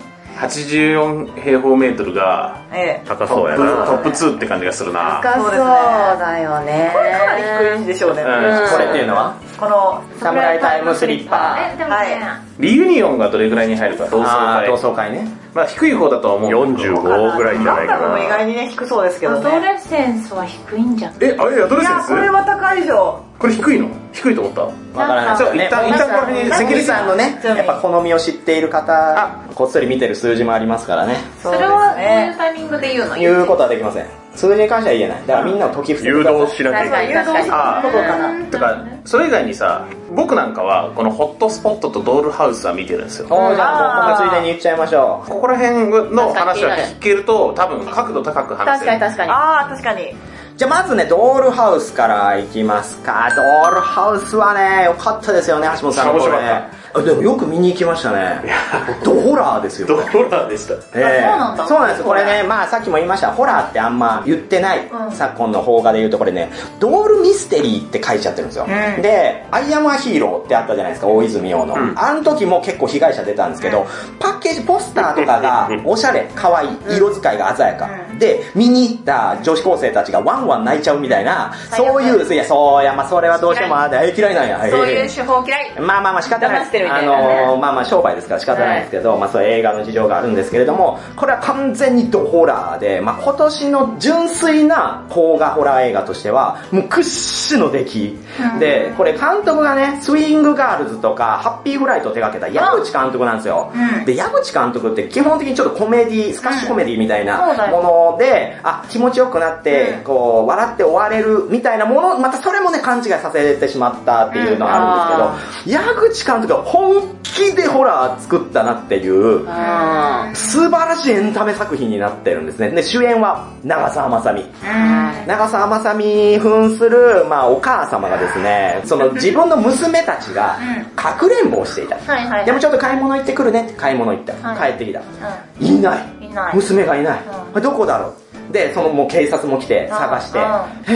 84平方メートルが高そうやな。 トップ2って感じがするな。 高そうだよね。 これかなり低いでしょうね。 これっていうのはこのサムライタイムスリッパでもね、 リユニオンがどれぐらいに入るか、同同窓窓会ね。 まあ低い方だとは思う。 45ぐらいじゃないかガンダムも意な。 外にね低そうですけどアドね。 レセンスは低いんじゃん。 あれアドレいセンスやこれは高いでしょ。 これ低いの？低いと思った？ わからないですよね。 一旦これに関根さんのね、やっぱ好みを知っている方、こっそり見てる数字もありますからね。 それはどういうタイミングで言うの？ 言うことはできません。数字に関しては言えない。だからみんなを解き伏せて誘ください。 導しなきゃいけない。 誘導することかな。 とか、それ以外にさ、僕なんかはこのホットスポットとドールハウスは見てるんですよ。 じゃあ、ついでに言っちゃいましょう。 ここら辺の話は聞けると多分角度高く話せる。 確かに。 確かに。 じゃあまずね、ドールハウスからいきますか。ドールハウスはね、良かったですよね、橋本さんのこれ。でもよく見に行きましたね。ドホラーですよ。 ドホラーでした。 そうなんです。これね、まあさっきも言いました、ホラーってあんま言ってない、昨今の邦画で言うとこれね、ドールミステリーって書いちゃってるんですよ。で、アイアムアヒーローってあったじゃないですか、大泉洋の。あの時も結構被害者出たんですけど、パッケージ、ポスターとかがおしゃれ、可愛い、色使いが鮮やか。で、見に行った女子高生たちがワンワン泣いちゃうみたいな、そういう、まあそれはどうしても嫌いなんや。 そういう手法嫌い。 まあ仕方ないです。まあ商売ですから仕方ないですけど、まあそういう映画の事情があるんですけれども、これは完全にドホラーで、まあ今年の純粋な邦画ホラー映画としては、もう屈指の出来。で、これ監督がね、スイングガールズとか、ハッピーフライトを手掛けた矢口監督なんですよ。で、矢口監督って基本的にちょっとコメディ、スカッシュコメディみたいなもので、気持ちよくなって、こう、笑って終われるみたいなもの、またそれもね、勘違いさせてしまったっていうのがあるんですけど、矢口監督は本気でホラー作ったなっていう、素晴らしいエンタメ作品になってるんですね。で、主演は長澤まさみ。長澤まさみ扮する、まあ、お母様がですね、その自分の娘たちが、かくれんぼをしていた。でもちょっと買い物行ってくるねって買い物行った。帰ってきた。いない。娘がいない。どこだろう。で、そのもう警察も来て探して、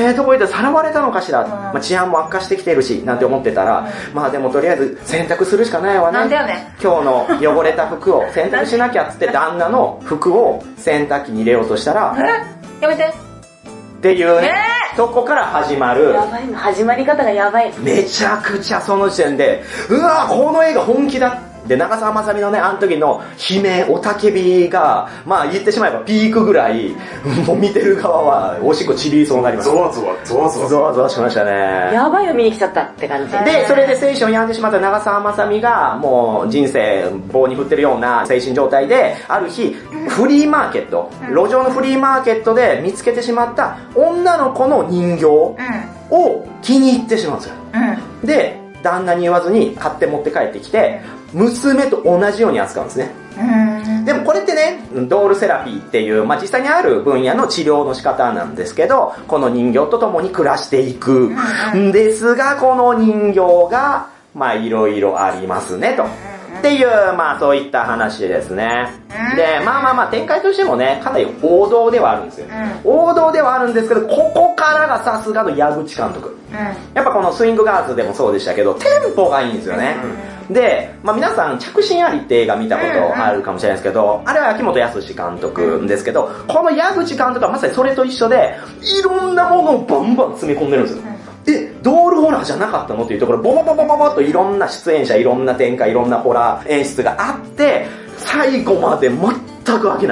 どこ行ってさらわれたのかしら、まあ、治安も悪化してきてるし、なんて思ってたら、まあでもとりあえず洗濯するしかないわね。 なんだよね。 今日の汚れた服を洗濯しなきゃっつって旦那の服を洗濯機に入れようとしたら、 やめて。 っていうね、そこから始まる。 やばいの、始まり方がやばい。 めちゃくちゃその時点で、うわこの映画本気だ。で、長澤まさみのね、あの時の悲鳴、雄たけびが、まあ言ってしまえばピークぐらい、もう見てる側はおしっこちりそうになります。 ゾワゾワしましたね。 やばいの見に来ちゃったって感じで、それで精神を病んでしまった長澤まさみが、もう人生棒に振ってるような精神状態で、ある日、フリーマーケット、路上のフリーマーケットで見つけてしまった女の子の人形を気に入ってしまうんですよ。で、旦那に言わずに買って持って帰ってきて、娘と同じように扱うんですね。でもこれってね、ドールセラピーっていう、まあ、実際にある分野の治療の仕方なんですけど、この人形と共に暮らしていくんですが、この人形が、まあいろいろありますねと。っていう、まあそういった話ですね。で、まあ展開としてもね、かなり王道ではあるんですよ。王道ではあるんですけど、ここからがさすがの矢口監督。やっぱこのスイングガールズでもそうでしたけど、テンポがいいんですよね。で、まあ皆さん着信ありって映画見たことあるかもしれないですけど、あれは秋元康監督ですけど、この矢口監督はまさにそれと一緒で、いろんなものをバンバン詰め込んでるんですよ。ドールホラーじゃなかったのっていうところ、ボボといろんな出演者、いろんな展開、いろんなホラー演出があって、最後まで全く飽きない。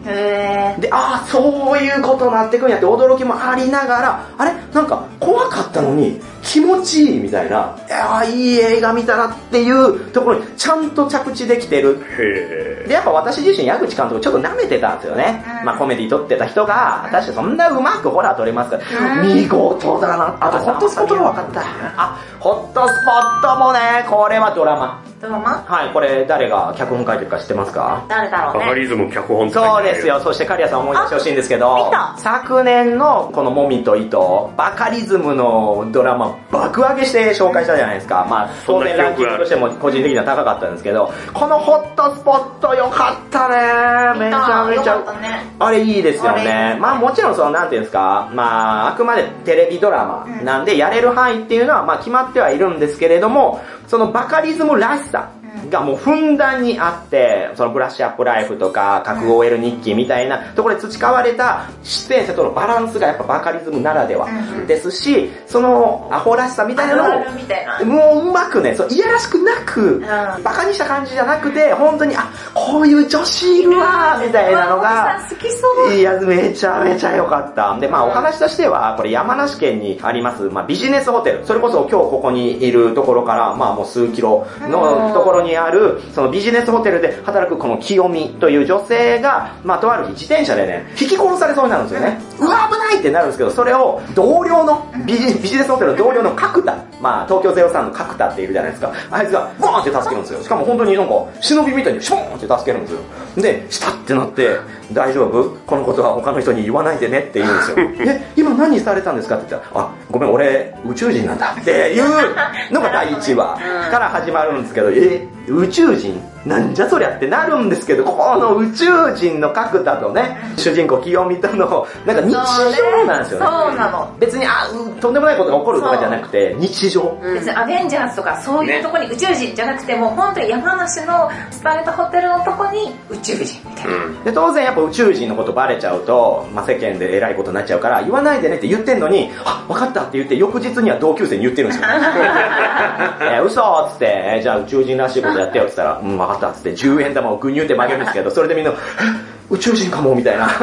へで、そういうことになってくんやって驚きもありながら、あれなんか怖かったのに気持ちいいみたいな、いい映画見たなっていうところにちゃんと着地できてる。で、やっぱ私自身矢口監督ちょっと舐めてたんですよね。まあコメディ撮ってた人が、果たしてそんなうまくホラー撮れますか、見事だな。あとホットスポットが分かった。ホットスポットもね、これはドラマ。 ドラマ？ はい、これ誰が脚本書いてるか知ってますか？ 誰だろうね。 バカリズム脚本そうですよ。そして刈谷さん思い出してほしいんですけど見た、 昨年のこのもみと糸、バカリズムのドラマ爆上げして紹介したじゃないですか。まあ当然ランキングとしても個人的には高かったんですけど、このホットスポット良かったね。めちゃめちゃ、あれいいですよね。まあもちろんそのなんていうんですか、まああくまでテレビドラマなんでやれる範囲っていうのはまあ決まってはいるんですけれども、そのバカリズムらしさがもうふんだんにあって、そのブラッシュアップライフとか核 OL 日記みたいなところで培われた出演者とのバランスがやっぱバカリズムならではですし、そのアホらしさみたいなのをもううまくね、いやらしくなく、バカにした感じじゃなくて、本当にこういう女子いるわみたいなのが、 好きそう。 いやめちゃめちゃ良かった。でまあお話としてはこれ山梨県にあります、まあビジネスホテル、それこそ今日ここにいるところからまあもう数キロのところにあるそのビジネスホテルで働くこの清美という女性が、まあとある日自転車でね引き殺されそうになるんですよね。うわ危ないってなるんですけど、それを同僚のビジネスホテルの同僚の角田、まあ東京03の角田っているじゃないですか。あいつがボーンって助けるんですよ。しかも本当になんか忍びみたいにショーンって助けるんですよ。でしたってなって、大丈夫？このことは他の人に言わないでねって言うんですよ。今何されたんですかって言ったら、ごめん俺宇宙人なんだっていうのが第1話から始まるんですけど、宇宙人なんじゃそりゃってなるんですけど、この宇宙人の角田とね、主人公清美とのなんか日常なんですよね。 そうなの。 別にとんでもないことが起こるとかじゃなくて日常。 別にアベンジャーズとかそういうとこに宇宙人じゃなくて、もう本当に山梨のスパルタホテルのとこに宇宙人みたいな。 で当然やっぱ宇宙人のことバレちゃうと、まあ、世間で偉いことになっちゃうから言わないでねって言ってんのに、分かったって言って翌日には同級生に言ってるんですよ。嘘っつって、じゃあ宇宙人らしいことやってよって言ったら、分かったっつって10円玉をグニュって曲げるんですけど、それでみんな宇宙人かもみたいな。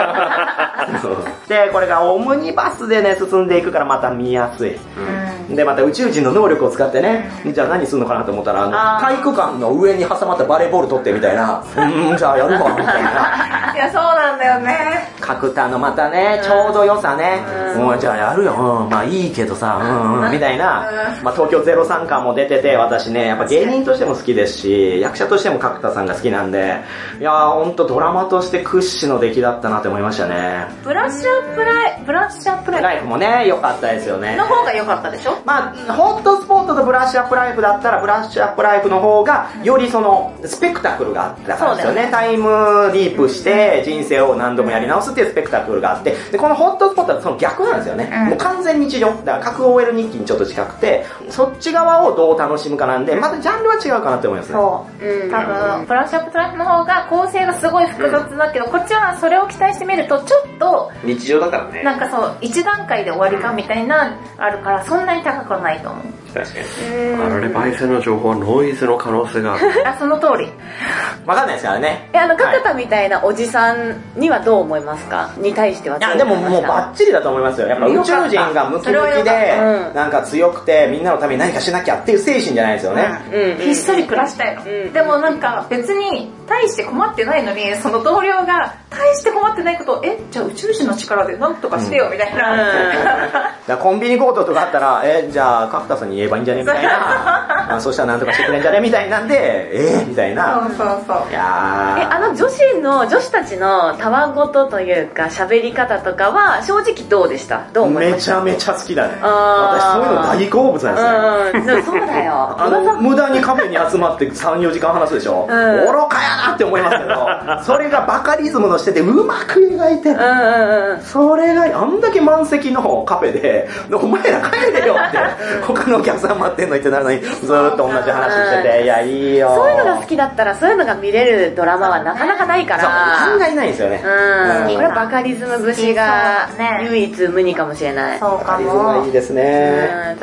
でこれがオムニバスでね進んでいくからまた見やすい。でまた宇宙人の能力を使ってね、じゃあ何するのかなと思ったら、体育館の上に挟まったバレーボール取ってみたいな、じゃあやるわみたいな。 いやそうなんだよね。 角田のまたねちょうど良さね、じゃあやるよ、まあいいけどさ、みたいな、まあ東京03感も出てて、私ねやっぱ芸人としても好きですし、役者としても角田さんが好きなんで、いやーほんとドラマとして屈指の出来だったなって思いましたね。 ブラッシュアップライフもね良かったですよね。 の方が良かったでしょ。 まあホットスポットとブラッシュアップライフだったら、ブラッシュアップライフの方がよりそのスペクタクルがあったからですよね。タイムリープして人生を何度もやり直すっていうスペクタクルがあって、でこのホットスポットはその逆なんですよね。もう完全日常だから核 OL 日記にちょっと近くて、そっち側をどう楽しむかなんで、またジャンルは違うかなって思いますね。 そう、多分ブラッシュアップライフの方が構成がすごい複雑だけど、こっちはそれを期待してみるとちょっと日常だからね。 なんかそう一段階で終わりかみたいなあるから、そんなに高くはないと思う。 確かに。 あれ焙煎の情報はノイズの可能性がある。 その通り。 わかんないですからね。 角田みたいなおじさんにはどう思いますか？に対しては。 いやでももうバッチリだと思いますよ。やっぱ宇宙人がムキムキで、なんか強くてみんなのために何かしなきゃっていう精神じゃないですよね。 ひっそり暮らしたいの。でもなんか別に大して困ってないのに、その同僚が大して困ってないことを、じゃあ宇宙人の力でなんとかしてよみたいな。 だからコンビニ強盗とかあったら、じゃあ角田さんに言えばいいんじゃねみたいな。そしたらなんとかしてくれんじゃねみたいなんで、みたいな。 そう。 いや女子たちのたわごとというか喋り方とかは正直どうでした？どう思いました？ めちゃめちゃ好きだね。私そういうの大好物なんですよ。 そうだよ。 無駄にカフェに集まって3、4時間話すでしょ。愚かやなって思いますけど、それがバカリズムのしててうまく描いてる。それがあんだけ満席のカフェで、お前ら帰れよって他のお客さん待ってんのってなるのに、ずーっと同じ話してて、いやいいよ。 そういうのが好きだったらそういうのが見れるドラマはなかなかないから。 そう、案外ないんですよね。 これはバカリズム節が唯一無二かもしれない。 そうかも。 バカリズムがいいですね。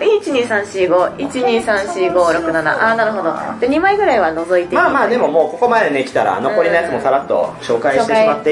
12345、1234567。なるほど。で2枚ぐらいは除いていい。 まあでももうここまでね来たら残りのやつもさらっと紹介してしまって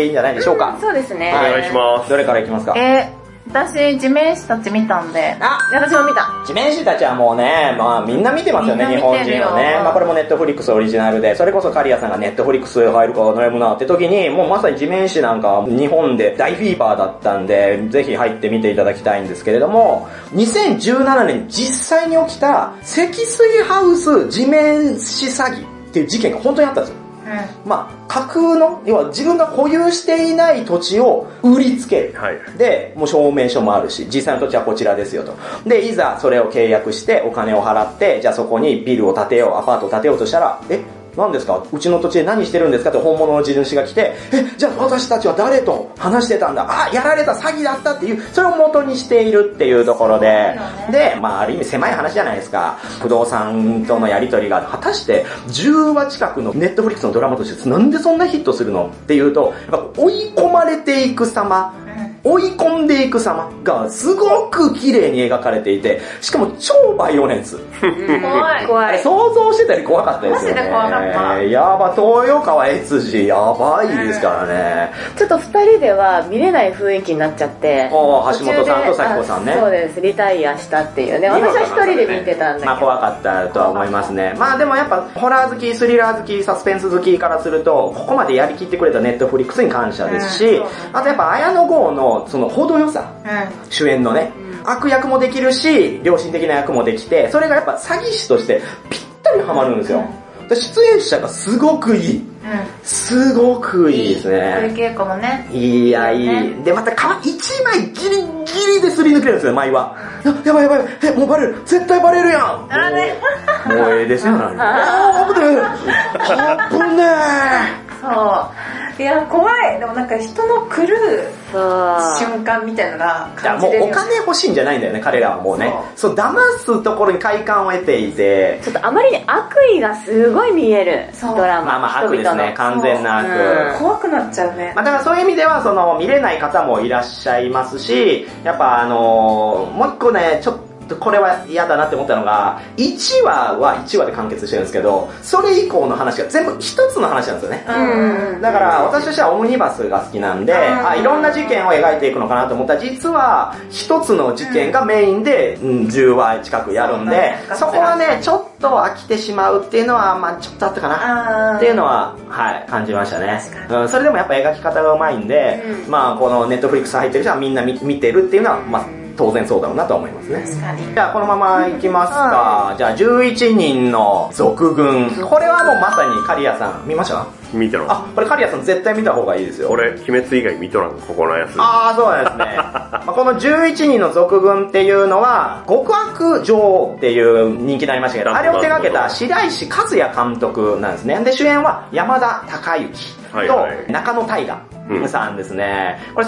いいんじゃないでしょうか。 そうですね。 お願いします。 どれからいきますか？ 私、地面師たち見たんで。 私も見た。 地面師たちはもうね、まあみんな見てますよね、日本人はね。まあこれもネットフリックスオリジナルで、それこそカリアさんがネットフリックス入るか悩むなって時に、もうまさに地面師なんか日本で大フィーバーだったんで、ぜひ入ってみていただきたいんですけれども、2017年実際に起きた積水ハウス地面師詐欺っていう事件が本当にあったんですよ。まあ、架空の、要は自分が保有していない土地を売りつける。 はい。 で、もう証明書もあるし、実際の土地はこちらですよと。で、いざそれを契約してお金を払って、じゃあそこにビルを建てよう、アパートを建てようとしたら、何ですか？うちの土地で何してるんですかって本物の地主が来て、じゃあ私たちは誰と話してたんだ？やられた詐欺だったっていう、それを元にしているっていうところで、で、まあある意味狭い話じゃないですか。不動産とのやり取りが果たして10話近くのネットフリックスのドラマとしてなんでそんなヒットするのっていうと、やっぱ追い込まれていく様、追い込んでいく様がすごく綺麗に描かれていて、しかも超バイオレンス。 怖い。 想像してたより怖かったですよね。 マジで怖かった。 やば、東洋川悦司やばいですからね。 ちょっと二人では見れない雰囲気になっちゃって。 橋本さんと咲子さんね。 そうです。リタイアしたっていうね。私は一人で見てたんだけど。 まあ怖かったとは思いますね。まあでもやっぱホラー好き、スリラー好き、サスペンス好きからすると、ここまでやりきってくれたネットフリックスに感謝ですし、あとやっぱ綾野剛のその程よさ、主演のね、悪役もできるし、良心的な役もできて、それがやっぱ詐欺師としてぴったりハマるんですよ。で出演者がすごくいい。すごくいいですね。 小池子もね。 いや、いい。で、また一枚ギリギリですり抜けるんですよ、舞は。やばいやばい、もうバレる。絶対バレるやん。もうですよ、何。危ねえ。 そう。いや、怖い。でもなんか人の狂う瞬間みたいなのが感じれるよね。 もうお金欲しいんじゃないんだよね、彼らはもうね。そう、騙すところに快感を得ていて。 ちょっとあまりに悪意がすごい見えるドラマ。 まあ悪ですね、完全な悪。 怖くなっちゃうね。 まあだからそういう意味では、見れない方もいらっしゃいますし、やっぱもう一個ね、ちょっとこれは嫌だなって思ったのが、1話は1話で完結してるんですけど、それ以降の話が全部一つの話なんですよね。だから私としてはオムニバスが好きなんで、いろんな事件を描いていくのかなと思ったら、実は一つの事件がメインで、10話近くやるんで、そこはね、ちょっと飽きてしまうっていうのは、まあちょっとあったかなっていうのは、感じましたね。それでもやっぱ描き方がうまいんで、まあこのネットフリックス入ってる人はみんな見てるっていうのは、まあ当然そうだろうなと思いますね。 確かに。 じゃあこのままいきますか。じゃあ11人の賊軍。これはもうまさにカリアさん見ましたか？ 見てます。 これカリアさん絶対見た方がいいですよ。 俺、鬼滅以外見とらん、ここのやつ。 そうなんですね。この11人の賊軍っていうのは、極悪女王っていう人気になりましたけど、あれを手掛けた白石和也監督なんですね。で、主演は山田孝之と中野大河さんですね。これ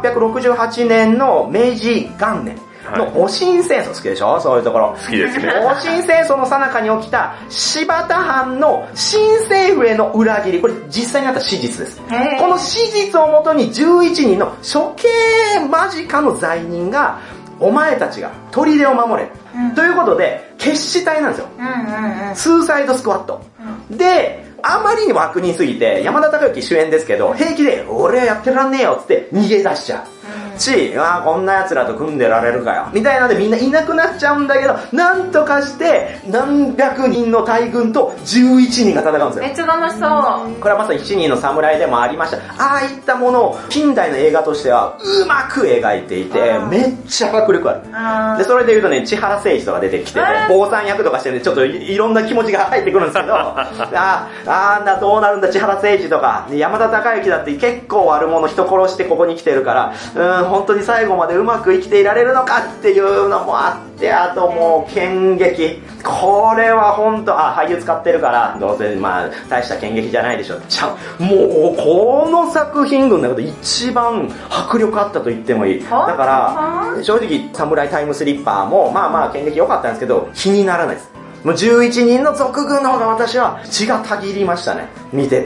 1868年の明治元年。の戊辰戦争好きでしょ？そういうところ。 好きですね。 戊辰戦争の最中に起きた柴田藩の新政府への裏切り。これ実際にあった史実です。この史実をもとに11人の処刑間近の罪人が、お前たちが砦を守れ。ということで、決死隊なんですよ。スーサイドスクワット。で、あまりにも悪人すぎて、山田孝之主演ですけど、平気で、俺はやってらんねえよっつって逃げ出しちゃう。こんな奴らと組んでられるかよ。みたいなのでみんないなくなっちゃうんだけど、なんとかして何百人の大軍と11人が戦うんですよ。 めっちゃ楽しそう。 これはまさに7人の侍でもありました。ああいったものを近代の映画としてはうまく描いていて、めっちゃ迫力ある。で、それで言うとね、千原誠二とか出てきてね、坊さん役とかしてね、ちょっといろんな気持ちが入ってくるんですけど、どうなるんだ千原誠二とか、山田孝之だって結構悪者人殺してここに来てるから、本当に最後までうまく生きていられるのかっていうのもあって、あともう剣劇。これは本当、俳優使ってるから、どうせ大した剣劇じゃないでしょ。もうこの作品群の中で一番迫力あったと言ってもいい。だから正直サムライタイムスリッパーも剣劇良かったんですけど、気にならないです。もう11人の賊軍の方が私は血がたぎりましたね、見てて。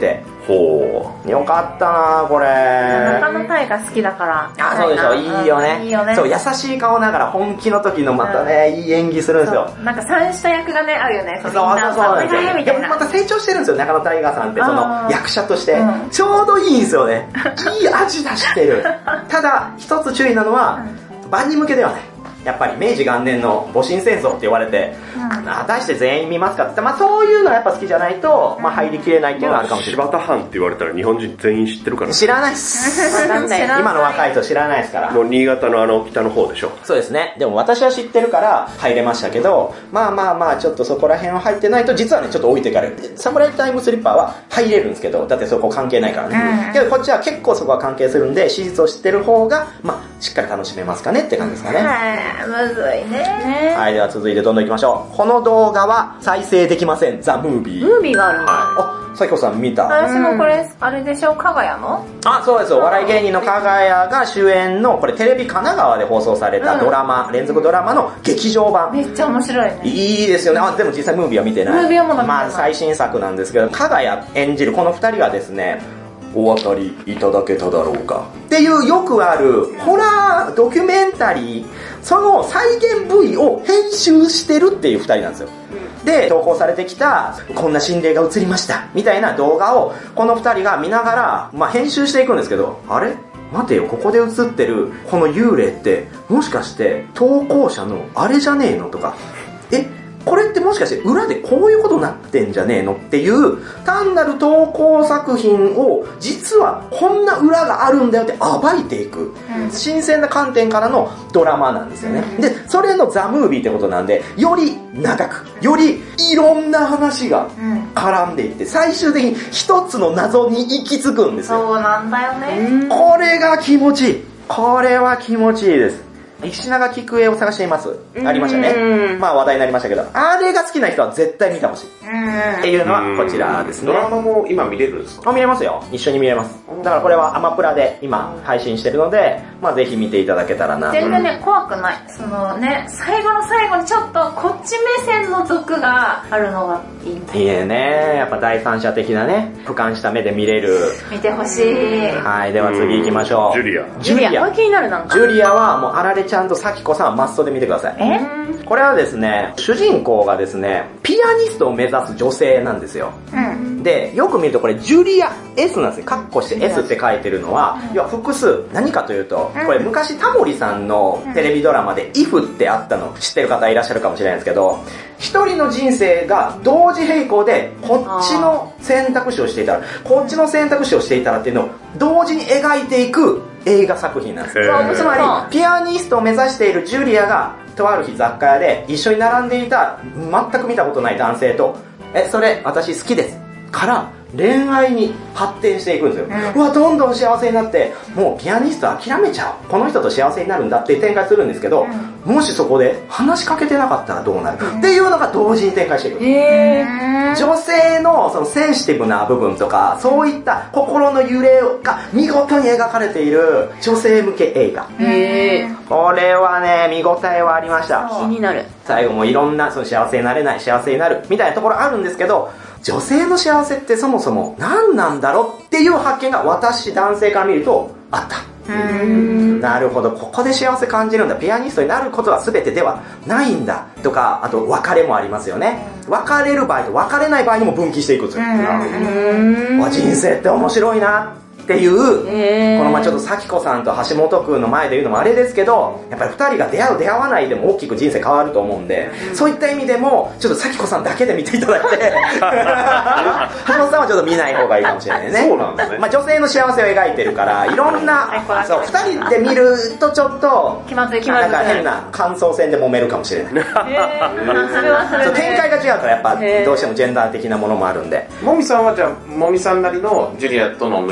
ほよかったなこれ。 中野大が好きだから。 あ、そうでしょ、いいよね。 いいよね。 そう、優しい顔ながら本気の時のまたね、いい演技するんですよ。 なんか三下役がね、あるよね。 そうなんですよ。 みたいな。 でもまた成長してるんですよ、中野大河さんって、その役者として。 うんちょうどいいんですよね。いい味出してる。ただ、一つ注意なのは、万人向けではない。やっぱり明治元年の戊辰戦争って言われて、果たして全員見ますかって言ったら、まあそういうのはやっぱ好きじゃないと、まあ入りきれないっていうのはあるかもしれない。 柴田藩って言われたら日本人全員知ってるから。 知らないっす。今の若い人知らないですから。 もう新潟の北の方でしょ。 そうですね。でも私は知ってるから入れましたけど、まあちょっとそこら辺は入ってないと、実はね、ちょっと置いていかれる。サムライタイムスリッパーは入れるんですけど、だってそこ関係ないからね。けどこっちは結構そこは関係するんで、史実を知ってる方が、まあしっかり楽しめますかねって感じですかね。 むずいね。 はい、では続いてどんどん行きましょう。この動画は再生できません。ザ・ムービー。 ムービーがあるんだ。 あ、さきこさん見た？ 私もこれ、あれでしょ、かがやの？ あ、そうです。お笑い芸人のかがやが主演の、これテレビ神奈川で放送されたドラマ、連続ドラマの劇場版。 めっちゃ面白いね。 いいですよね。あ、でも実際ムービーは見てない。 ムービーはもう見てない。 まあ最新作なんですけど、かがや演じるこの二人がですね、お分かりいただけただろうかっていうよくあるホラードキュメンタリー、その再現部位を編集してるっていう二人なんですよ。で、投稿されてきた、こんな心霊が映りましたみたいな動画をこの二人が見ながら、まあ編集していくんですけど、あれ待てよ、ここで映ってるこの幽霊ってもしかして投稿者のあれじゃねえのとか、これってもしかして裏でこういうことになってんじゃねえのっていう単なる投稿作品を実はこんな裏があるんだよって暴いていく、新鮮な観点からのドラマなんですよね。で、それのザ・ムービーってことなんで、より長く、よりいろんな話が絡んでいって、最終的に一つの謎に行き着くんですよ。 そうなんだよね。 これが気持ちいい。これは気持ちいいです。石長菊江を探しています。ありましたね。まあ話題になりましたけど、あれが好きな人は絶対見てほしい。っていうのはこちらですね。 ドラマも今見れるんですか？ 見れますよ。一緒に見れます。だからこれはアマプラで今配信してるので、まあぜひ見ていただけたらな。 全然ね、怖くない。そのね、最後の最後にちょっとこっち目線の族があるのがいいんだよ。 いいね。やっぱ第三者的なね、俯瞰した目で見れる。 見てほしい。 はい、では次行きましょう。 ジュリア。 ジュリア。 これ気になるなんか。 ジュリアはもうあられちゃんとさきこさんはマストで見てください。これはですね、主人公がですね、ピアニストを目指す女性なんですよ。で、よく見るとこれジュリア S なんですよ。カッコして S って書いてるのは、要は複数。何かというと、これ昔タモリさんのテレビドラマで IF ってあったの知ってる方いらっしゃるかもしれないんですけど、一人の人生が同時並行でこっちの選択肢をしていたら、こっちの選択肢をしていたらっていうのを同時に描いていく映画作品なんです。つまり、ピアニストを目指しているジュリアがとある日雑貨屋で一緒に並んでいた全く見たことない男性と、それ私好きですから恋愛に発展していくんですよ。うわ、どんどん幸せになって、もうピアニスト諦めちゃう。この人と幸せになるんだって展開するんですけど、もしそこで話しかけてなかったらどうなるっていうのが同時に展開していく。女性のそのセンシティブな部分とか、そういった心の揺れが見事に描かれている女性向け映画。これはね、見応えはありました。 気になる。 最後もいろんなその幸せになれない、幸せになるみたいなところあるんですけど、女性の幸せってそもそも何なんだろうっていう発見が私男性から見るとあった。なるほど、ここで幸せ感じるんだ、ピアニストになることは全てではないんだとか、あと別れもありますよね。別れる場合と別れない場合にも分岐していくんですよ。人生って面白いなっていう、このまあちょっと咲子さんと橋本くんの前で言うのもあれですけど、やっぱり2人が出会う出会わないでも大きく人生変わると思うんで、そういった意味でもちょっと咲子さんだけで見ていただいて橋本さんはちょっと見ない方がいいかもしれないね。 そうなんですね。 まあ女性の幸せを描いてるからいろんなそう2人で見るとちょっと気まずいなんか変な感想戦で揉めるかもしれない。 それはそれで展開が違うからやっぱどうしてもジェンダー的なものもあるんで。 もみさんはじゃあもみさんなりのジュリアとの向き合い方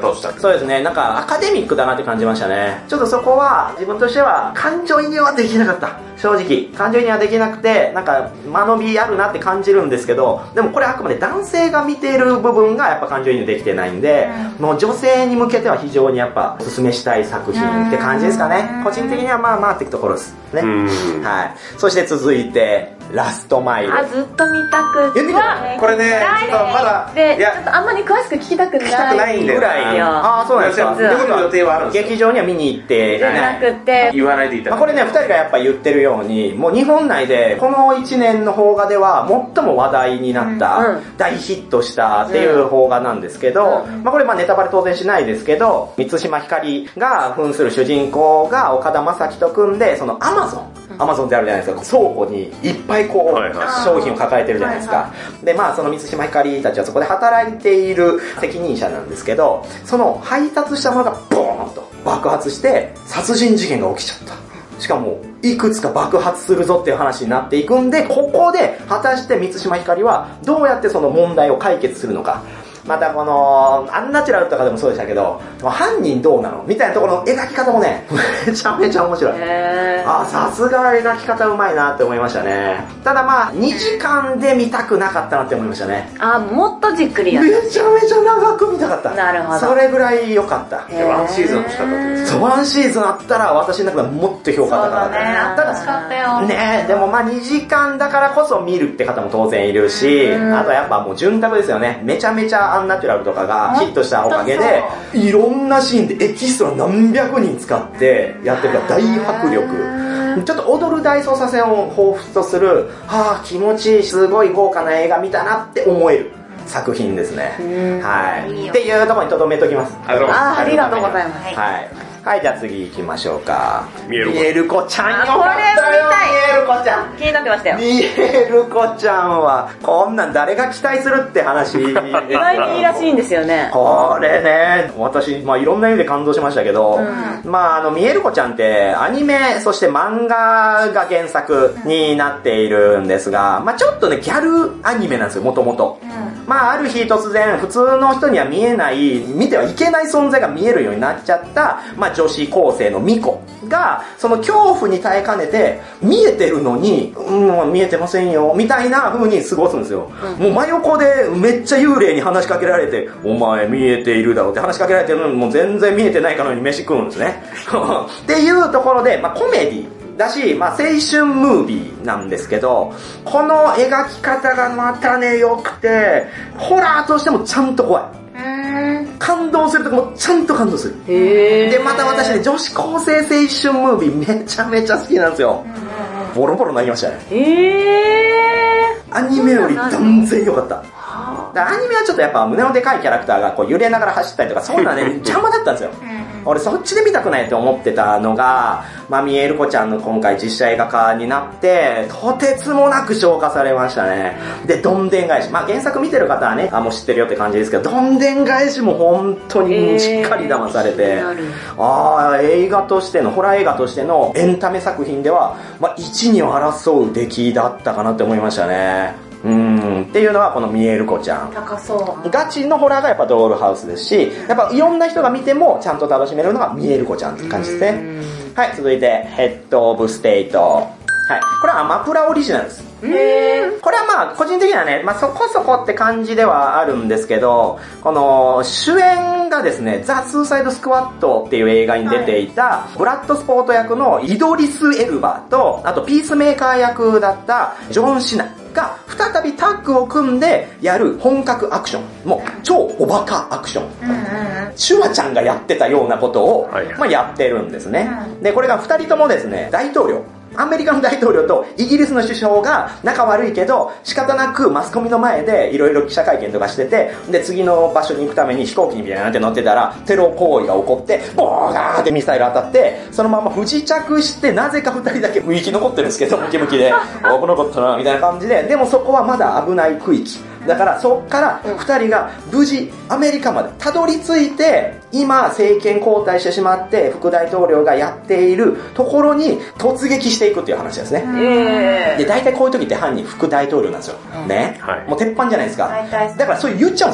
倒した。 そうですね、なんかアカデミックだなって感じましたね。ちょっとそこは自分としては感情移入はできなかった。正直。感情移入はできなくて、なんか間延びあるなって感じるんですけど、でもこれあくまで男性が見ている部分がやっぱ感情移入できてないんで、もう女性に向けては非常にやっぱおすすめしたい作品って感じですかね。個人的にはまあまあってところですね。はい。そして続いて、ラストマイル。 ずっと見たくて。 これね、ちょっとまだ、 で、ちょっとあんまり詳しく聞きたくない。 聞きたくないんだよ。 ぐらい。ああ、そうなんですか。 見る予定はあるんですよ。 劇場には見に行ってなくて。 言わないでいただこれね、二人がやっぱ言ってるように、もう日本内で、この1年の邦画では最も話題になった、大ヒットしたっていう邦画なんですけど、まあこれネタバレ当然しないですけど、満島ひかりが扮する主人公が岡田将生と組んで、そのアマゾンであるじゃないですか、倉庫にいっぱいこう、商品を抱えてるじゃないですか。で、まあその満島ひかりたちはそこで働いている責任者なんですけど、その配達したものがボーンと爆発して殺人事件が起きちゃった。しかもいくつか爆発するぞっていう話になっていくんで、ここで果たして満島ひかりはどうやってその問題を解決するのか。またこのアンナチュラルとかでもそうでしたけど、犯人どうなのみたいなところの描き方もね、めちゃめちゃ面白い。さすが描き方うまいなって思いましたね。ただまあ2時間で見たくなかったなって思いましたね。 もっとじっくりやる。 めちゃめちゃ長く見たかった。 なるほど。 それぐらい良かった。 ワンシーズン欲しかったってそう、ワンシーズンあったら私の中ではもっと評価高かった。 ただ欲しかったよ。 ねえ、でもまあ2時間だからこそ見るって方も当然いるし、あとやっぱもう潤沢ですよね。めちゃめちゃアンナチュラルとかがヒットしたおかげで、いろんなシーンでエキストラ何百人使ってやってるから大迫力。ちょっと踊る大捜査線を彷彿とする、気持ちいい、すごい豪華な映画見たなって思える作品ですね。はい。っていうところにとどめときます。 ありがとうございます。 はい。はい、じゃあ次行きましょうか。 ミエルコちゃんよかったよ。 これミエルコちゃん。 気になってましたよ。 ミエルコちゃんは、こんなん誰が期待するって話。意外にいいらしいんですよね。 これね、私、まあいろんな意味で感動しましたけど、まあミエルコちゃんってアニメ、そして漫画が原作になっているんですが、まあちょっとね、ギャルアニメなんですよ、もともと。まあある日突然、普通の人には見えない、見てはいけない存在が見えるようになっちゃった、まあ女子高生のミコが、その恐怖に耐えかねて、見えてるのに、見えてませんよ、みたいな風に過ごすんですよ。もう真横でめっちゃ幽霊に話しかけられて、お前見えているだろうって話しかけられてるのに、もう全然見えてないかのように飯食うんですね。っていうところで、まあコメディだし、まあ青春ムービーなんですけど、この描き方がまたね、良くて、ホラーとしてもちゃんと怖い。感動するとこもちゃんと感動する。で、また私ね、女子高生青春ムービーめちゃめちゃ好きなんですよ。ボロボロ泣きましたね。アニメより断然良かった。アニメはちょっとやっぱ胸のでかいキャラクターがこう揺れながら走ったりとか、そんなね、邪魔だったんですよ。俺そっちで見たくないって思ってたのが、まあミエルコちゃんの今回実写映画化になって、とてつもなく消化されましたね。で、どんでん返し。まあ原作見てる方はね、もう知ってるよって感じですけど、どんでん返しも本当にしっかり騙されて、映画としての、ホラー映画としてのエンタメ作品では、まあ一二を争う出来だったかなって思いましたね。っていうのはこのミエルコちゃん。 高そう。 ガチのホラーがやっぱドールハウスですし、やっぱいろんな人が見てもちゃんと楽しめるのがミエルコちゃんって感じですね。はい、続いて、ヘッドオブステイト。はい、これはアマプラオリジナルです。これはまあ個人的にはね、まあそこそこって感じではあるんですけど、この主演がですね、ザ・スーサイド・スクワットっていう映画に出ていた、ブラッドスポート役のイドリス・エルバと、あとピースメーカー役だったジョン・シナが再びタッグを組んでやる本格アクション。もう超おバカアクション。シュワちゃんがやってたようなことを、まあやってるんですね。で、これが2人ともですね、大統領。アメリカの大統領とイギリスの首相が仲悪いけど仕方なくマスコミの前でいろいろ記者会見とかしてて、で次の場所に行くために飛行機みたいなのって乗ってたらテロ行為が起こってボーガーってミサイル当たってそのまま不時着して、なぜか2人だけ生き残ってるんですけどムキムキで危なかったなみたいな感じで、でもそこはまだ危ない区域だからそっから2人が無事アメリカまでたどり着いて、今政権交代してしまって副大統領がやっているところに突撃していくっていう話ですね。で、大体こういう時って犯人副大統領なんですよ。ね。もう鉄板じゃないですか。だからそう言っちゃうんですよね。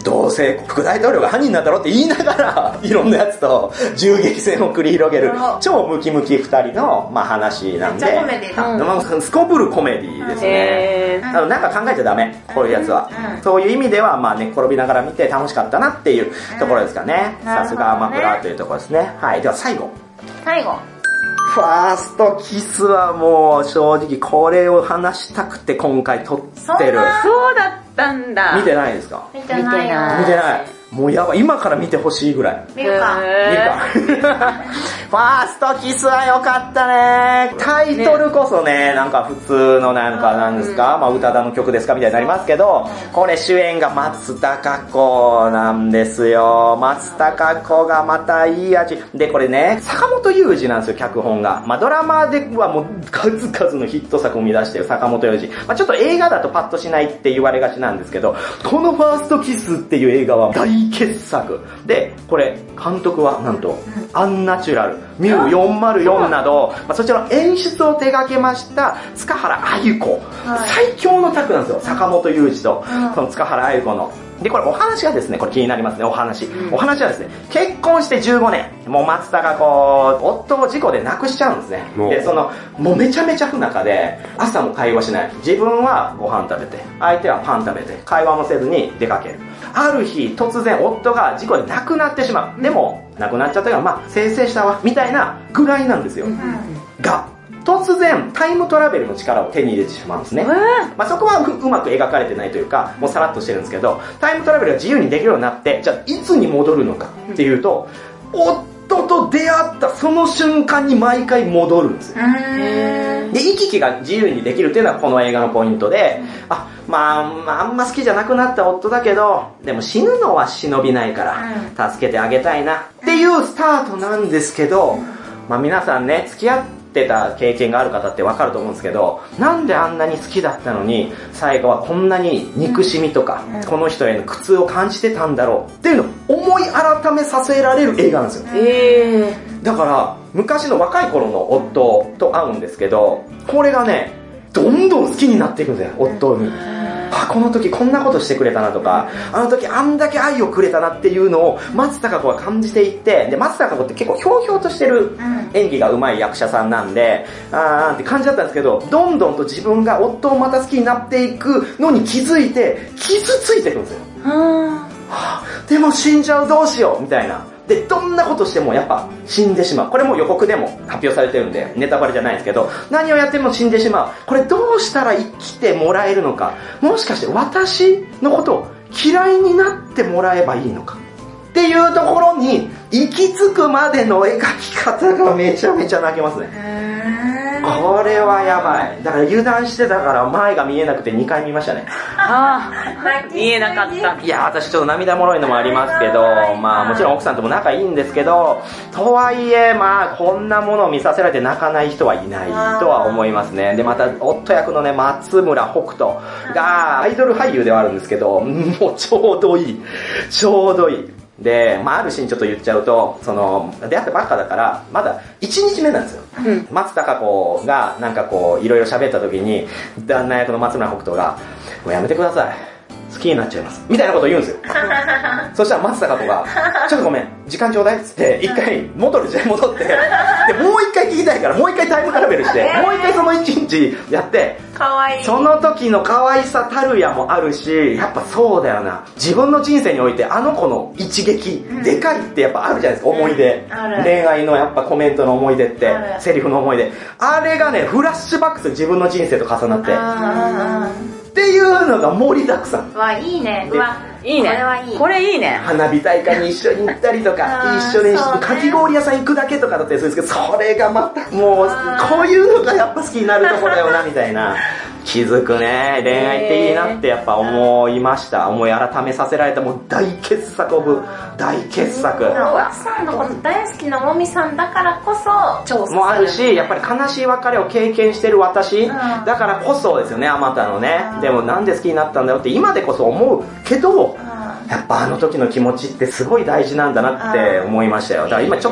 どうせ副大統領が犯人なんだろうって言いながら、いろんなやつと銃撃戦を繰り広げる、超ムキムキ二人の、まあ話なんで。 めっちゃコメディだ。 まあ、すこぶるコメディですね。なんか考えちゃダメ、こういうやつは。そういう意味では、まあ寝っ転びながら見て楽しかったなっていうところですかね。さすがアマプラというところですね。はい。では最後。ファーストキスはもう正直これを話したくて今回撮ってる。 そうだったんだ。 見てないですか？ 見てないよ。 見てない。もうやばい。今から見てほしいぐらい。 見るか。 ファーストキスは良かったね。タイトルこそね、なんか普通のなんかなんですか、まあ宇多田の曲ですかみたいになりますけど、これ主演が松たか子なんですよ。松たか子がまたいい味。で、これね、坂本雄二なんですよ、脚本が。まあドラマではもう数々のヒット作を生み出してる坂本雄二。まあちょっと映画だとパッとしないって言われがちなんですけど、このファーストキスっていう映画は大傑作。で、これ、監督はなんと、アンナチュラル、ミュー404など、まあ、そちらの演出を手掛けました、塚原あゆ子。最強のタッグなんですよ、坂本雄二と、その塚原あゆ子の。で、これお話がですね、これ気になりますね、お話。お話はですね、結婚して15年、もう松田がこう、夫を事故で亡くしちゃうんですね。で、もうめちゃめちゃ不仲で、朝も会話しない。自分はご飯食べて、相手はパン食べて、会話もせずに出かける。ある日、突然夫が事故で亡くなってしまう。でも、亡くなっちゃったから、まあ、生成したわ、みたいなぐらいなんですよ。が、突然タイムトラベルの力を手に入れてしまうんですね。まあそこはうまく描かれてないというか、もうさらっとしてるんですけど、タイムトラベルが自由にできるようになって、じゃあいつに戻るのかっていうと、夫と出会ったその瞬間に毎回戻るんですよ。で、行き来が自由にできるっていうのはこの映画のポイントで、まああんま好きじゃなくなった夫だけど、でも死ぬのは忍びないから助けてあげたいなっていうスタートなんですけど、まあ皆さんね、付き合ってた経験がある方ってわかると思うんですけど、なんであんなに好きだったのに最後はこんなに憎しみとか、この人への苦痛を感じてたんだろうっていうのを思い改めさせられる映画なんですよ。だから昔の若い頃の夫と会うんですけど、これがね、どんどん好きになっていくんですよ、夫に。この時こんなことしてくれたなとか、あの時あんだけ愛をくれたなっていうのを松たか子が感じていって、で、松たか子って結構ひょうひょうとしてる演技が上手い役者さんなんで、って感じだったんですけど、どんどんと自分が夫をまた好きになっていくのに気づいて、傷ついていくんですよ。でも死んじゃう、どうしようみたいな。で、どんなことしてもやっぱ死んでしまう。これも予告でも発表されてるんで、ネタバレじゃないんですけど、何をやっても死んでしまう。これどうしたら生きてもらえるのか。もしかして私のことを嫌いになってもらえばいいのか。っていうところに行き着くまでの描き方がめちゃめちゃ泣けますね。これはやばい。だから油断してたから前が見えなくて2回見ましたね。 見えなかった。 いや、私ちょっと涙もろいのもありますけど、まあもちろん奥さんとも仲いいんですけど、とはいえまあこんなものを見させられて泣かない人はいないとは思いますね。で、また夫役のね、松村北斗がアイドル俳優ではあるんですけど、もうちょうどいい。ちょうどいい。で、まああるシーンちょっと言っちゃうと、出会ったばっかだから、まだ1日目なんですよ。松たか子がなんかこう、いろいろ喋った時に、旦那役の松村北斗が、もうやめてください。好きになっちゃいます。みたいなことを言うんですよ。そしたら松たか子が、ちょっとごめん、時間ちょうだいっつって、一回戻って、で、もう一回聞きたいから、もう一回タイムトラベルして、もう一回その一日やって、 かわいい。 その時の可愛さたるやもあるし、やっぱそうだよな。自分の人生においてあの子の一撃、でかいってやっぱあるじゃないですか、思い出。恋愛のやっぱコメントの思い出って、セリフの思い出。あれがね、フラッシュバックする自分の人生と重なって。っていうのが盛りだくさん。 いいね。 いいね。 これはいい。 これいいね。 花火大会に一緒に行ったりとか、一緒にかき氷屋さん行くだけとかだったりするんですけど、それがまたもう、こういうのがやっぱ好きになるとこだよな、みたいな。気づくね。恋愛っていいなってやっぱ思いました。思い改めさせられたもう大傑作オブ大傑作。 奥さんのこと大好きなもみさんだからこそ調査もあるし、やっぱり悲しい別れを経験してる私、だからこそですよね、あまたのね。でもなんで好きになったんだよって今でこそ思うけど、やっぱあの時の気持ちってすごい大事なんだなって思いましたよ。だから今ちょっと若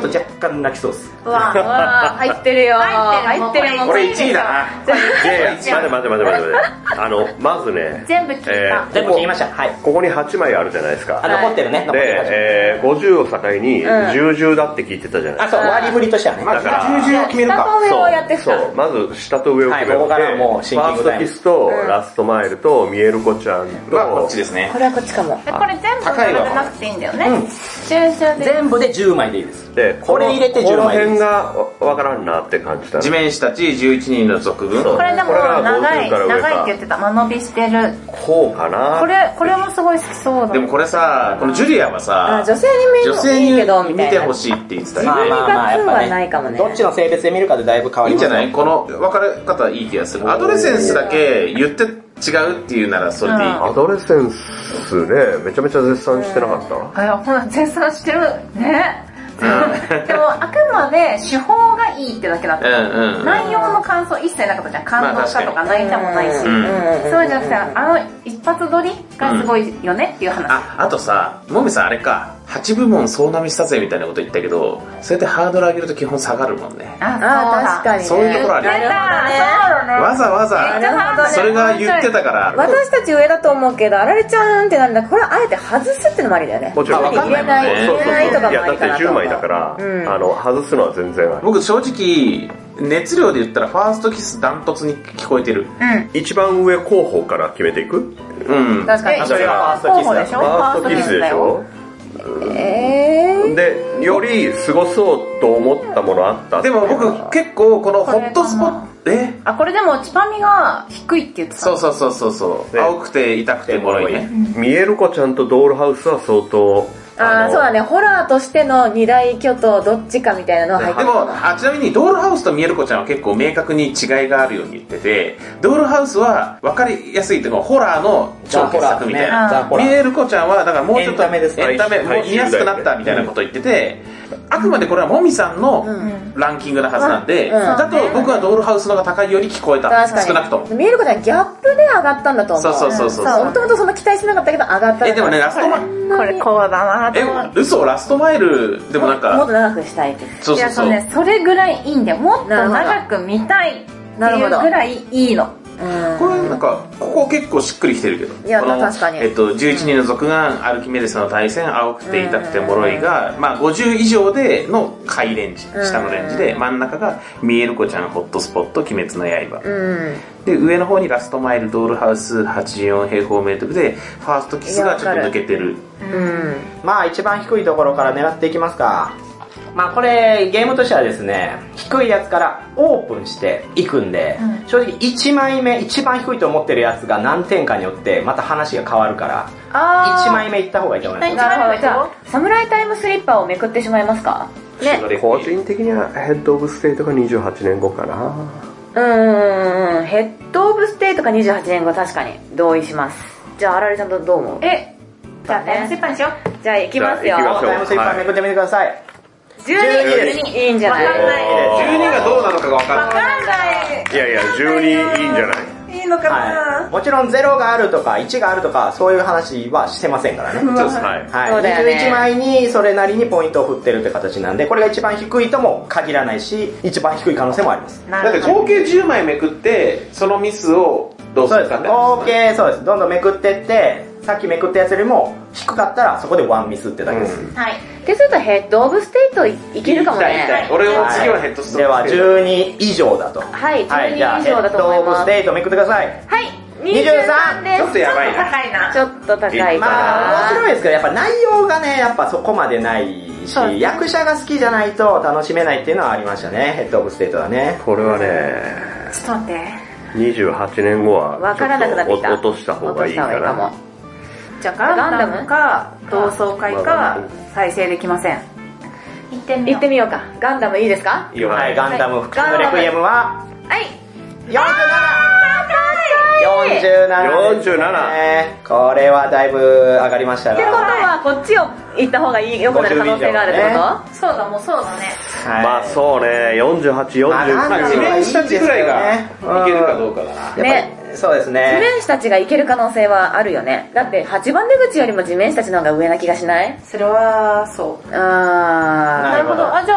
間泣きそうです。 うわ入ってるよ。入ってるもん。 これ1位だな。 待て。まずね、 全部聞いた。 全部聞きました。はい。 ここに8枚あるじゃないですか。 残ってるね。 で、50を境に10だって聞いてたじゃないですか。 そう、割り振りとしてはね。 まず10を決めるか。 下と上をやってそう、まず下と上を決める。 ここからもうシンキングタイム。 ファーストキスとラストマイルとミエルコちゃんと、 こっちですね。 これはこっちかも。 これ全部並べなくていいんだよね。 全部で10枚でいいです。 で、 これ入れて10枚でいいです。 この辺がわからんなって感じだね。 地面師たち11人の族群。 これでも長いって言ってた。間延びしてる。 こうかな。 これもすごい好きそうだ。 でもこれさ、このジュリアはさ、 女性に見てほしいって言ってたよね。 やっぱね、 どっちの性別で見るかでだいぶ変わります。 いいんじゃない？この分かれ方いい気がする。アドレセンスだけ言って違うっていうならそれでいい。 アドレセンスね、めちゃめちゃ絶賛してなかったほら、絶賛してる。ね。でも、あくまで手法がいいってだけだった。内容の感想一切なかったじゃん。感動したとか泣いたもないし。そうじゃなくて、一発撮りがすごいよねっていう話。 あとさ、もみさんあれか、8部門総なみ撮影みたいなこと言ったけど、それでハードル上げると基本下がるもんね。 確かにね。 そういうところあるよね。わざわざ、それが言ってたから。 私たち上だと思うけど、あられちゃんってなんだ、これあえて外すってのもありだよね。 もちろん。 入れないとかもありかなと。 いや、だって10枚だから、外すのは全然ある。 僕正直、熱量で言ったらファーストキスダントツに聞こえてる。 一番上候補から決めていく？ 確かに。 それがファーストキスでしょ？ ファーストキスでしょ？で、より過ごそうと思ったものあった？ でも僕結構このホットスポット、 これでもチパミが低いって言ってた。 そう。青くて痛くてボロいね。 ミエルコちゃんとドールハウスは相当、 そうだね、ホラーとしての二大巨頭どっちかみたいなのは入ってる。 でもちなみにドールハウスとミエルコちゃんは結構明確に違いがあるように言ってて、ドールハウスは分かりやすいっていうのはホラーの超傑作みたいな。ミエルコちゃんはだからもうちょっとエンタメ見やすくなったみたいなこと言ってて、あくまでこれはもみさんのランキングなはずなんで、だと僕はドールハウスの方が高いように聞こえた。少なくとも。 ミエルコちゃんギャップで上がったんだと思う。 そう。 もともとそんな期待してなかったけど上がった。 でもね、ラストマイル。 これこうだな嘘、ラストマイルでもなんか。 もっと長くしたいって。 そう。それぐらいいいんだよ。もっと長く見たいっていうぐらいいいの。 これなんか、ここ結構しっくりきてるけど。 いや、確かに。 11人の族がアルキメデスの対戦、青くて痛くて脆いが、50以上での下位レンジ、下のレンジで、真ん中がミエルコちゃん、ホットスポット、鬼滅の刃。で、上の方にラストマイル、ドールハウス、84平方メートルで、ファーストキスがちょっと抜けてる。 一番低いところから狙っていきますか。これゲームとしてはですね、低いやつからオープンしていくんで、正直1枚目一番低いと思ってるやつが何点かによってまた話が変わるから、1枚目いった方がいいと思います。 なるほど。じゃあサムライタイムスリッパをめくってしまいますかね。 個人的にはヘッドオブステイトが28年後かな。 ヘッドオブステイトが28年後、確かに同意します。じゃああられちゃんとどう思う？ じゃあタイムスリッパにしよう。 じゃあ行きますよ。 タイムスリッパめくってみてください。 12いいんじゃない？ 12がどうなのかが分かんない。 いやいや、12いいんじゃない？ いいのかな？ もちろん0があるとか1があるとかそういう話はしてませんからね。 そうだよね。 21枚にそれなりにポイントを振ってるって形なんで、これが一番低いとも限らないし、一番低い可能性もあります。 だって合計10枚めくってそのミスをどうするかね。 合計そうです。どんどんめくってって、さっきめくったやつよりも低かったらそこでワンミスってだけです。 はい。 ってするとヘッドオブステイトいけるかもね。 俺は次はヘッドストーン。 では12以上だと。 はい、12以じゃあ上だと思います。 ヘッドオブステイトめくってください。 はい、23です。 ちょっとやばいな。 高いな。 ちょっと高いかな。 面白いですけど、やっぱ内容がね、やっぱそこまでないし、役者が好きじゃないと楽しめないっていうのはありましたね、ヘッドオブステイトはね。 これはね、 ちょっと待って。 28年後は分からなくなってきた。 落とした方がいいかな。 じゃあガンダムか同窓会か再生できません。行ってみようか。ガンダムいいですか？ はい、ガンダム復讐レクイエムは47。47。これはだいぶ上がりましたが。 ってことはこっちを行った方が良くなる可能性があるってこと？ そうだ、もうそうだね。 そうね、48、49。 地面師たちぐらいがいけるかどうかだな。 ね。 そうですね。 地面師たちがいける可能性はあるよね。だって8番出口よりも地面師たちの方が上な気がしない？ それはそう。 なるほど。じゃあ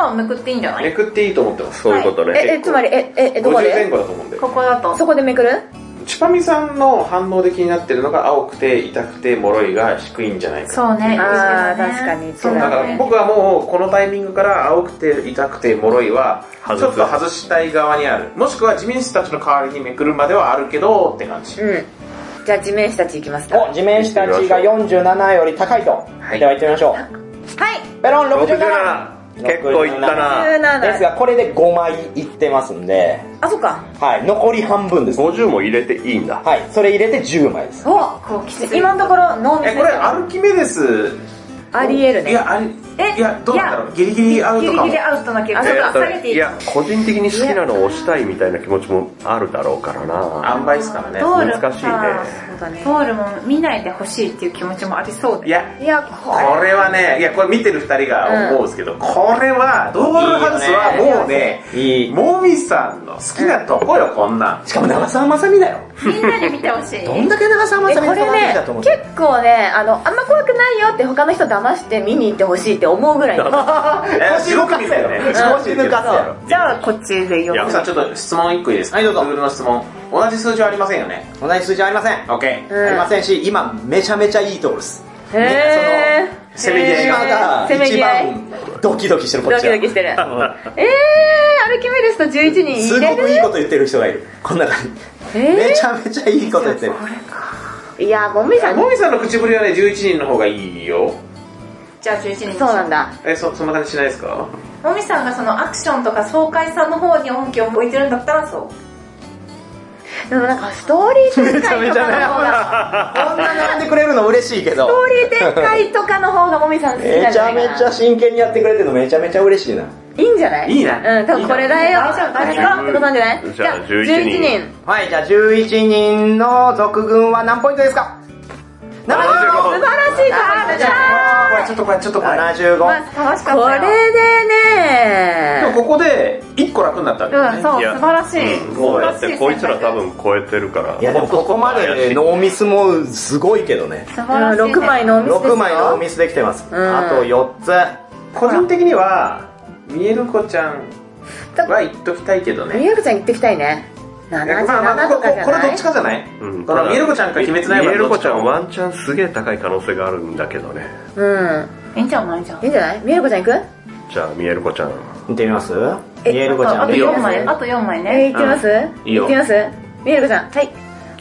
をめくっていいんじゃない？ めくっていいと思ってます。 そういうことね。 つまり、どこ 50前で？ 後だと思うんで。 ここだと。 そこでめくる？ チパミさんの反応で気になってるのが青くて痛くて脆いが低いんじゃないか。 そうね。 あー、確かに。 そう、だから僕はもうこのタイミングから青くて痛くて脆いはちょっと外したい側にある。もしくは地面師たちの代わりにめくるまではあるけどって感じ。 うん。じゃあ地面師たちいきますか。 お、地面師たちが47より高いと。 はい。 では行ってみましょう。 はい。 ペロン67。 67。結構いったな。 ですが、これで5枚いってますんで、 あ、そっか。 はい、残り半分です。 50も入れていいんだ。 はい、それ入れて10枚です。 お、 こうきつい。 今のところノーミス。 これアルキメデス、 ありえるね。 いや、どうなんだろう。ギリギリアウトかも。 ギリギリアウトな気がする。下げていい。 いや、個人的に好きなのを押したいみたいな気持ちもあるだろうからな。 塩梅ですからね。 難しいね。 トールも見ないでほしいっていう気持ちもありそうで。 いや、これはね、いや、これ見てる二人が思うんですけど、これは、ドールハウスはもうね、もみさんの好きなとこよ、こんなん。 しかも長澤まさみだよ。 みんなに見てほしい。 どんだけ長澤まさみこれね、結構ね、あんま怖くないよって他の人騙して見に行ってほしいって思うぐらい。 すごく見たよね。 少し抜かすやろ。 じゃあ、こっちでよ。 山さん、ちょっと質問1個いいですか？ はい、どうぞ。 Google の質問。同じ数字はありませんよね。 同じ数字はありません。 OK。 ありませんし、今めちゃめちゃいいところです。 へー。せめぎ合いが一番ドキドキしてるこっちは。 ドキドキしてる。アルキメデスと11人入れる？ すごくいいこと言ってる人がいる。こんな感じ。めちゃめちゃいいこと言ってる。 いや、もみさんの口ぶりはね、11人の方がいいよ。 じゃあ11人。 そうなんだ。 そんな感じしないですか？ もみさんがそのアクションとか爽快さの方に重きを置いてるんだったらそう。 でもなんかストーリー展開とかの方がこんな並んでくれるの嬉しいけど、 ストーリー展開とかの方がもみさん好きなんめちゃじゃないかな。 めちゃ真剣にやってくれてるのめちゃめちゃ嬉しいな。 いいんじゃない？ いいな。 うん、多分これだよ。大丈夫ってことなんじゃない？ じゃあ11人。 はい、じゃあ11人の族群は何ポイントですか？75。 素晴らしいからちょっとこれ。 75。 これでねでもここで1個楽になったわけですね。 そう、素晴らしい。 もうだってこいつら多分超えてるから。 いやでもここまでノーミスもすごいけどね。 素晴らしい。 6枚ノーミスですよ。 6枚ノーミスできてます。あと4つ。 個人的には、みえるこちゃんは言っときたいけどね。 みえるこちゃん言ってきたいね。77とかじゃない？ これどっちかじゃない？このみえるこちゃんか鬼滅の刃。 みえるこちゃんワンチャンすげえ高い可能性があるんだけどね。 いいんじゃないじゃん。 いいんじゃない？みえるこちゃん行く？ じゃあみえるこちゃん。 見てみます？みえるこちゃん。 あと4枚。あと4枚ね。 行ってます？ いいよ。 行ってます？みえるこちゃん。はい。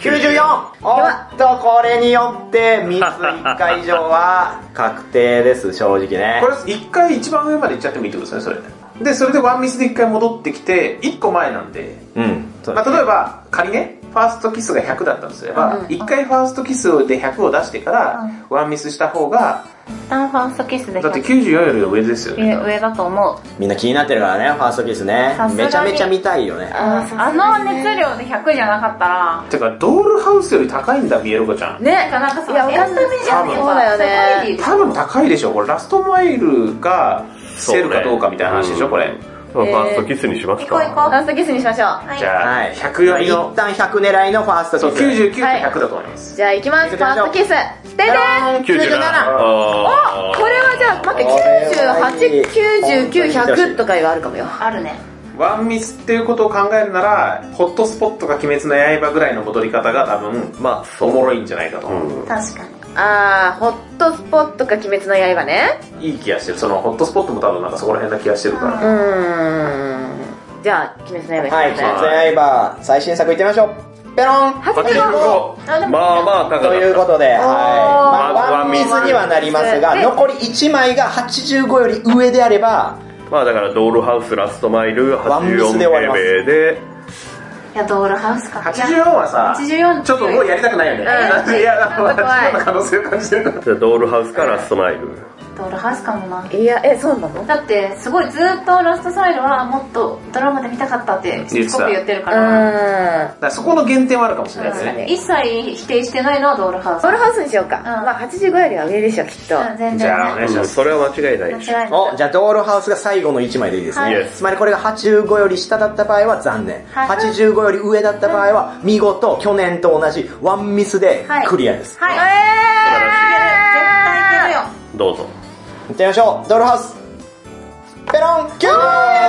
94! おっと、これによってミス1回以上は確定です、正直ね。 これ1回一番上まで行っちゃってもいいってことですね、それ。で、それでワンミスで1回戻ってきて、1個前なんで。 うん。 まあ、例えば、仮ね、ファーストキスが100だったとすれば、1回ファーストキスで100を出してから、ワンミスした方が、 ファーストキスでだって94よりは上ですよね。 上だと思う。 みんな気になってるからね、ファーストキスね。めちゃめちゃ見たいよね。 あの熱量で100じゃなかったら。 てか、ドールハウスより高いんだ、みえるこちゃん。 ね。 なんかさ、 いや、わかんないじゃん。そうだよね。 多分高いでしょ、これラストマイルがセルかどうかみたいな話でしょ、これ。 ファーストキスにしますか。 行こう行こう。 ファーストキスにしましょう。 じゃあ、 はい。 100よりの一旦100狙いのファーストそう、 キス。 99と100だと思います。 じゃあ行きます。ファーストキス。ででん。 97。 お、これはじゃあ、待って、98、99、100とかがあるかもよ。 あるね。 ワンミスっていうことを考えるなら、ホットスポットか鬼滅の刃ぐらいの戻り方が多分、 まあ、 おもろいんじゃないかと思う。 確かに。 ホットスポットか鬼滅の刃ね。 いい気がしてる。そのホットスポットも多分なんかそこら辺な気がしてるから。 じゃあ、鬼滅の刃はい、鬼滅の刃、最新作いってみましょう。ペロン 85。まあまあ高かった。 ということで、はい。まあ、ワンミスにはなりますが、 で残り1枚が85より上であれば、 まあだからドールハウスラストマイルワンミス 84 で終わります平米で、 いや、ドールハウスか。 84はさ、 84 ちょっともうやりたくないよね。いや、 怖い可能性を感じてる。 じゃあドールハウスかラストマイル。 ドールハウスかもな。 いや、そうなの？ だってすごいずっとラストサイルはもっとドラマで見たかったってしつこく言ってるからだからそこの減点はあるかもしれないですね。 一切否定してないのはドールハウス。 ドールハウスにしようか。まあ85よりは上でしょ、きっと。 全然ね。 じゃあお願いします。 それは間違いない。 間違いない。 お、じゃあドールハウスが最後の1枚でいいですね。 はいつまりこれが85より下だった場合は残念。85より上だった場合は見事去年と同じワンミスでクリアです。 はい。絶対いけるよ。 どうぞ。 行ってみましょう。ドールハウス。 ペロン 90！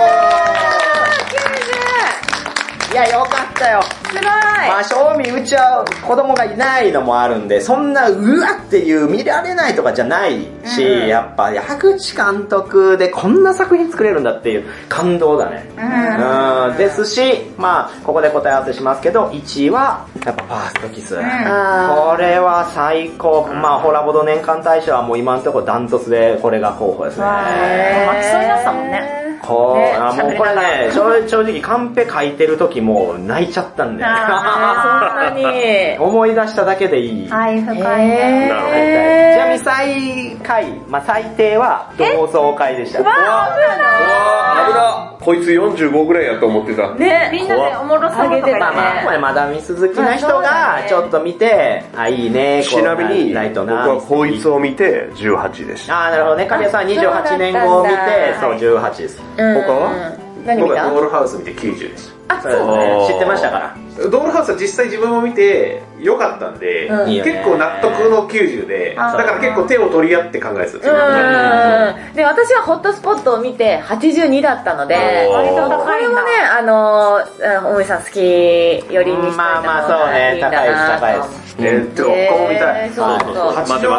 いや、よかったよ。 すごい。 まあ、正味うちは子供がいないのもあるんで、そんな、うわっていう見られないとかじゃないし、やっぱ、矢口監督でこんな作品作れるんだっていう感動だね。ですし、まあ、ここで答え合わせしますけど、1位は、やっぱファーストキス。これは最高。まあ、ホラボド年間大賞はもう今のところダントツでこれが候補ですね。 巻きそうになったもんね。 もうこれね、正直カンペ書いてる時もう泣いちゃったんで。 そんなに。 思い出しただけでいい。 はい、深いね。 ちなみに最下位、まあ最低は同窓会でした。 危な。こいつ45ぐらいやと思ってた。 ね、みんなでおもろそうとか言ってね。 まあまあ、これマダミス好きな人がちょっと見て、あ、いいね、 ちなみに、僕ライトな。 はこいつを見て18でした。 ああ、なるほどね。カリアさんは28年後を見て、そう、18です。他は僕はドールハウス見て90でした。 あ、そうですね。知ってましたから。 ドールハウスは実際自分も見て良かったんで、結構納得の90で、だから結構手を取り合って考えてた。 で、私はホットスポットを見て82だったので、 割と高いんだ。 これもね、大森さん好き寄りにしてまあまあそうね、高いです、高いです。 ここも見たい。 そうそう。 待って。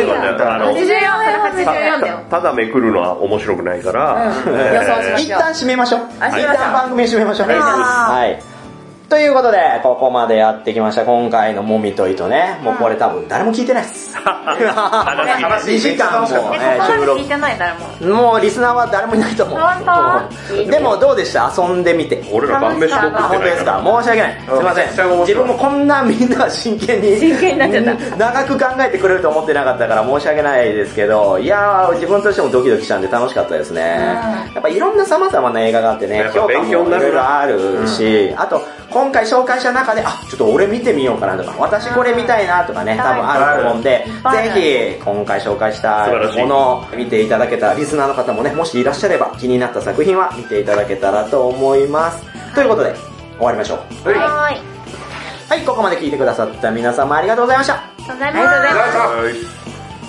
84だよ。 ただめくるのは面白くないから、 予想しま一しょう。 旦締めましょう。 あ、 一締めましょう旦番組締めましょう。はい。ということで、ここまでやってきました。今回のもみと糸ね。もうこれ多分誰も聞いてないっす。2時間も収録。 聞いてない誰も。 もうリスナーは誰もいないと思う。でもどうでした？遊んでみて。 俺ら晩飯食って本当ですか？申し訳ない。すいません。自分もこんなみんな真剣になっちゃった。 長く考えてくれると思ってなかったから申し訳ないですけど、いやー、自分としてもドキドキしたんで楽しかったですね。やっぱいろんな様々な映画があってね、評価もいろいろあるし、あと、今回紹介した中で、あ、ちょっと俺見てみようかなとか、私これ見たいなとかね、多分あると思うんで、ぜひ今回紹介したものを見ていただけたリスナーの方もね、もしいらっしゃれば気になった作品は見ていただけたらと思います。ということで、終わりましょう。はい、ここまで聞いてくださった皆様ありがとうございました。 ありがとうございます。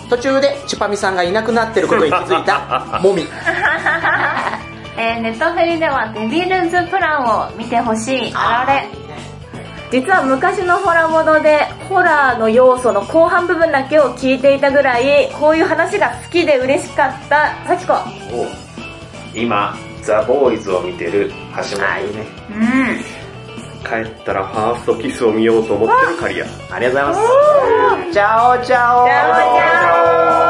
途中でチュパミさんがいなくなってることに気づいたもみ。 ネットフリではデビルズプランを見てほしいあられ。 実は昔のホラボドでホラーの要素の後半部分だけを聞いていたぐらい、こういう話が好きで嬉しかったさきこ。 今、ザ・ボーイズを見てる橋本。 いいね。 帰ったらファーストキスを見ようと思ってるカリア。 ありがとうございます。チャオチャオ。 チャオチャオ。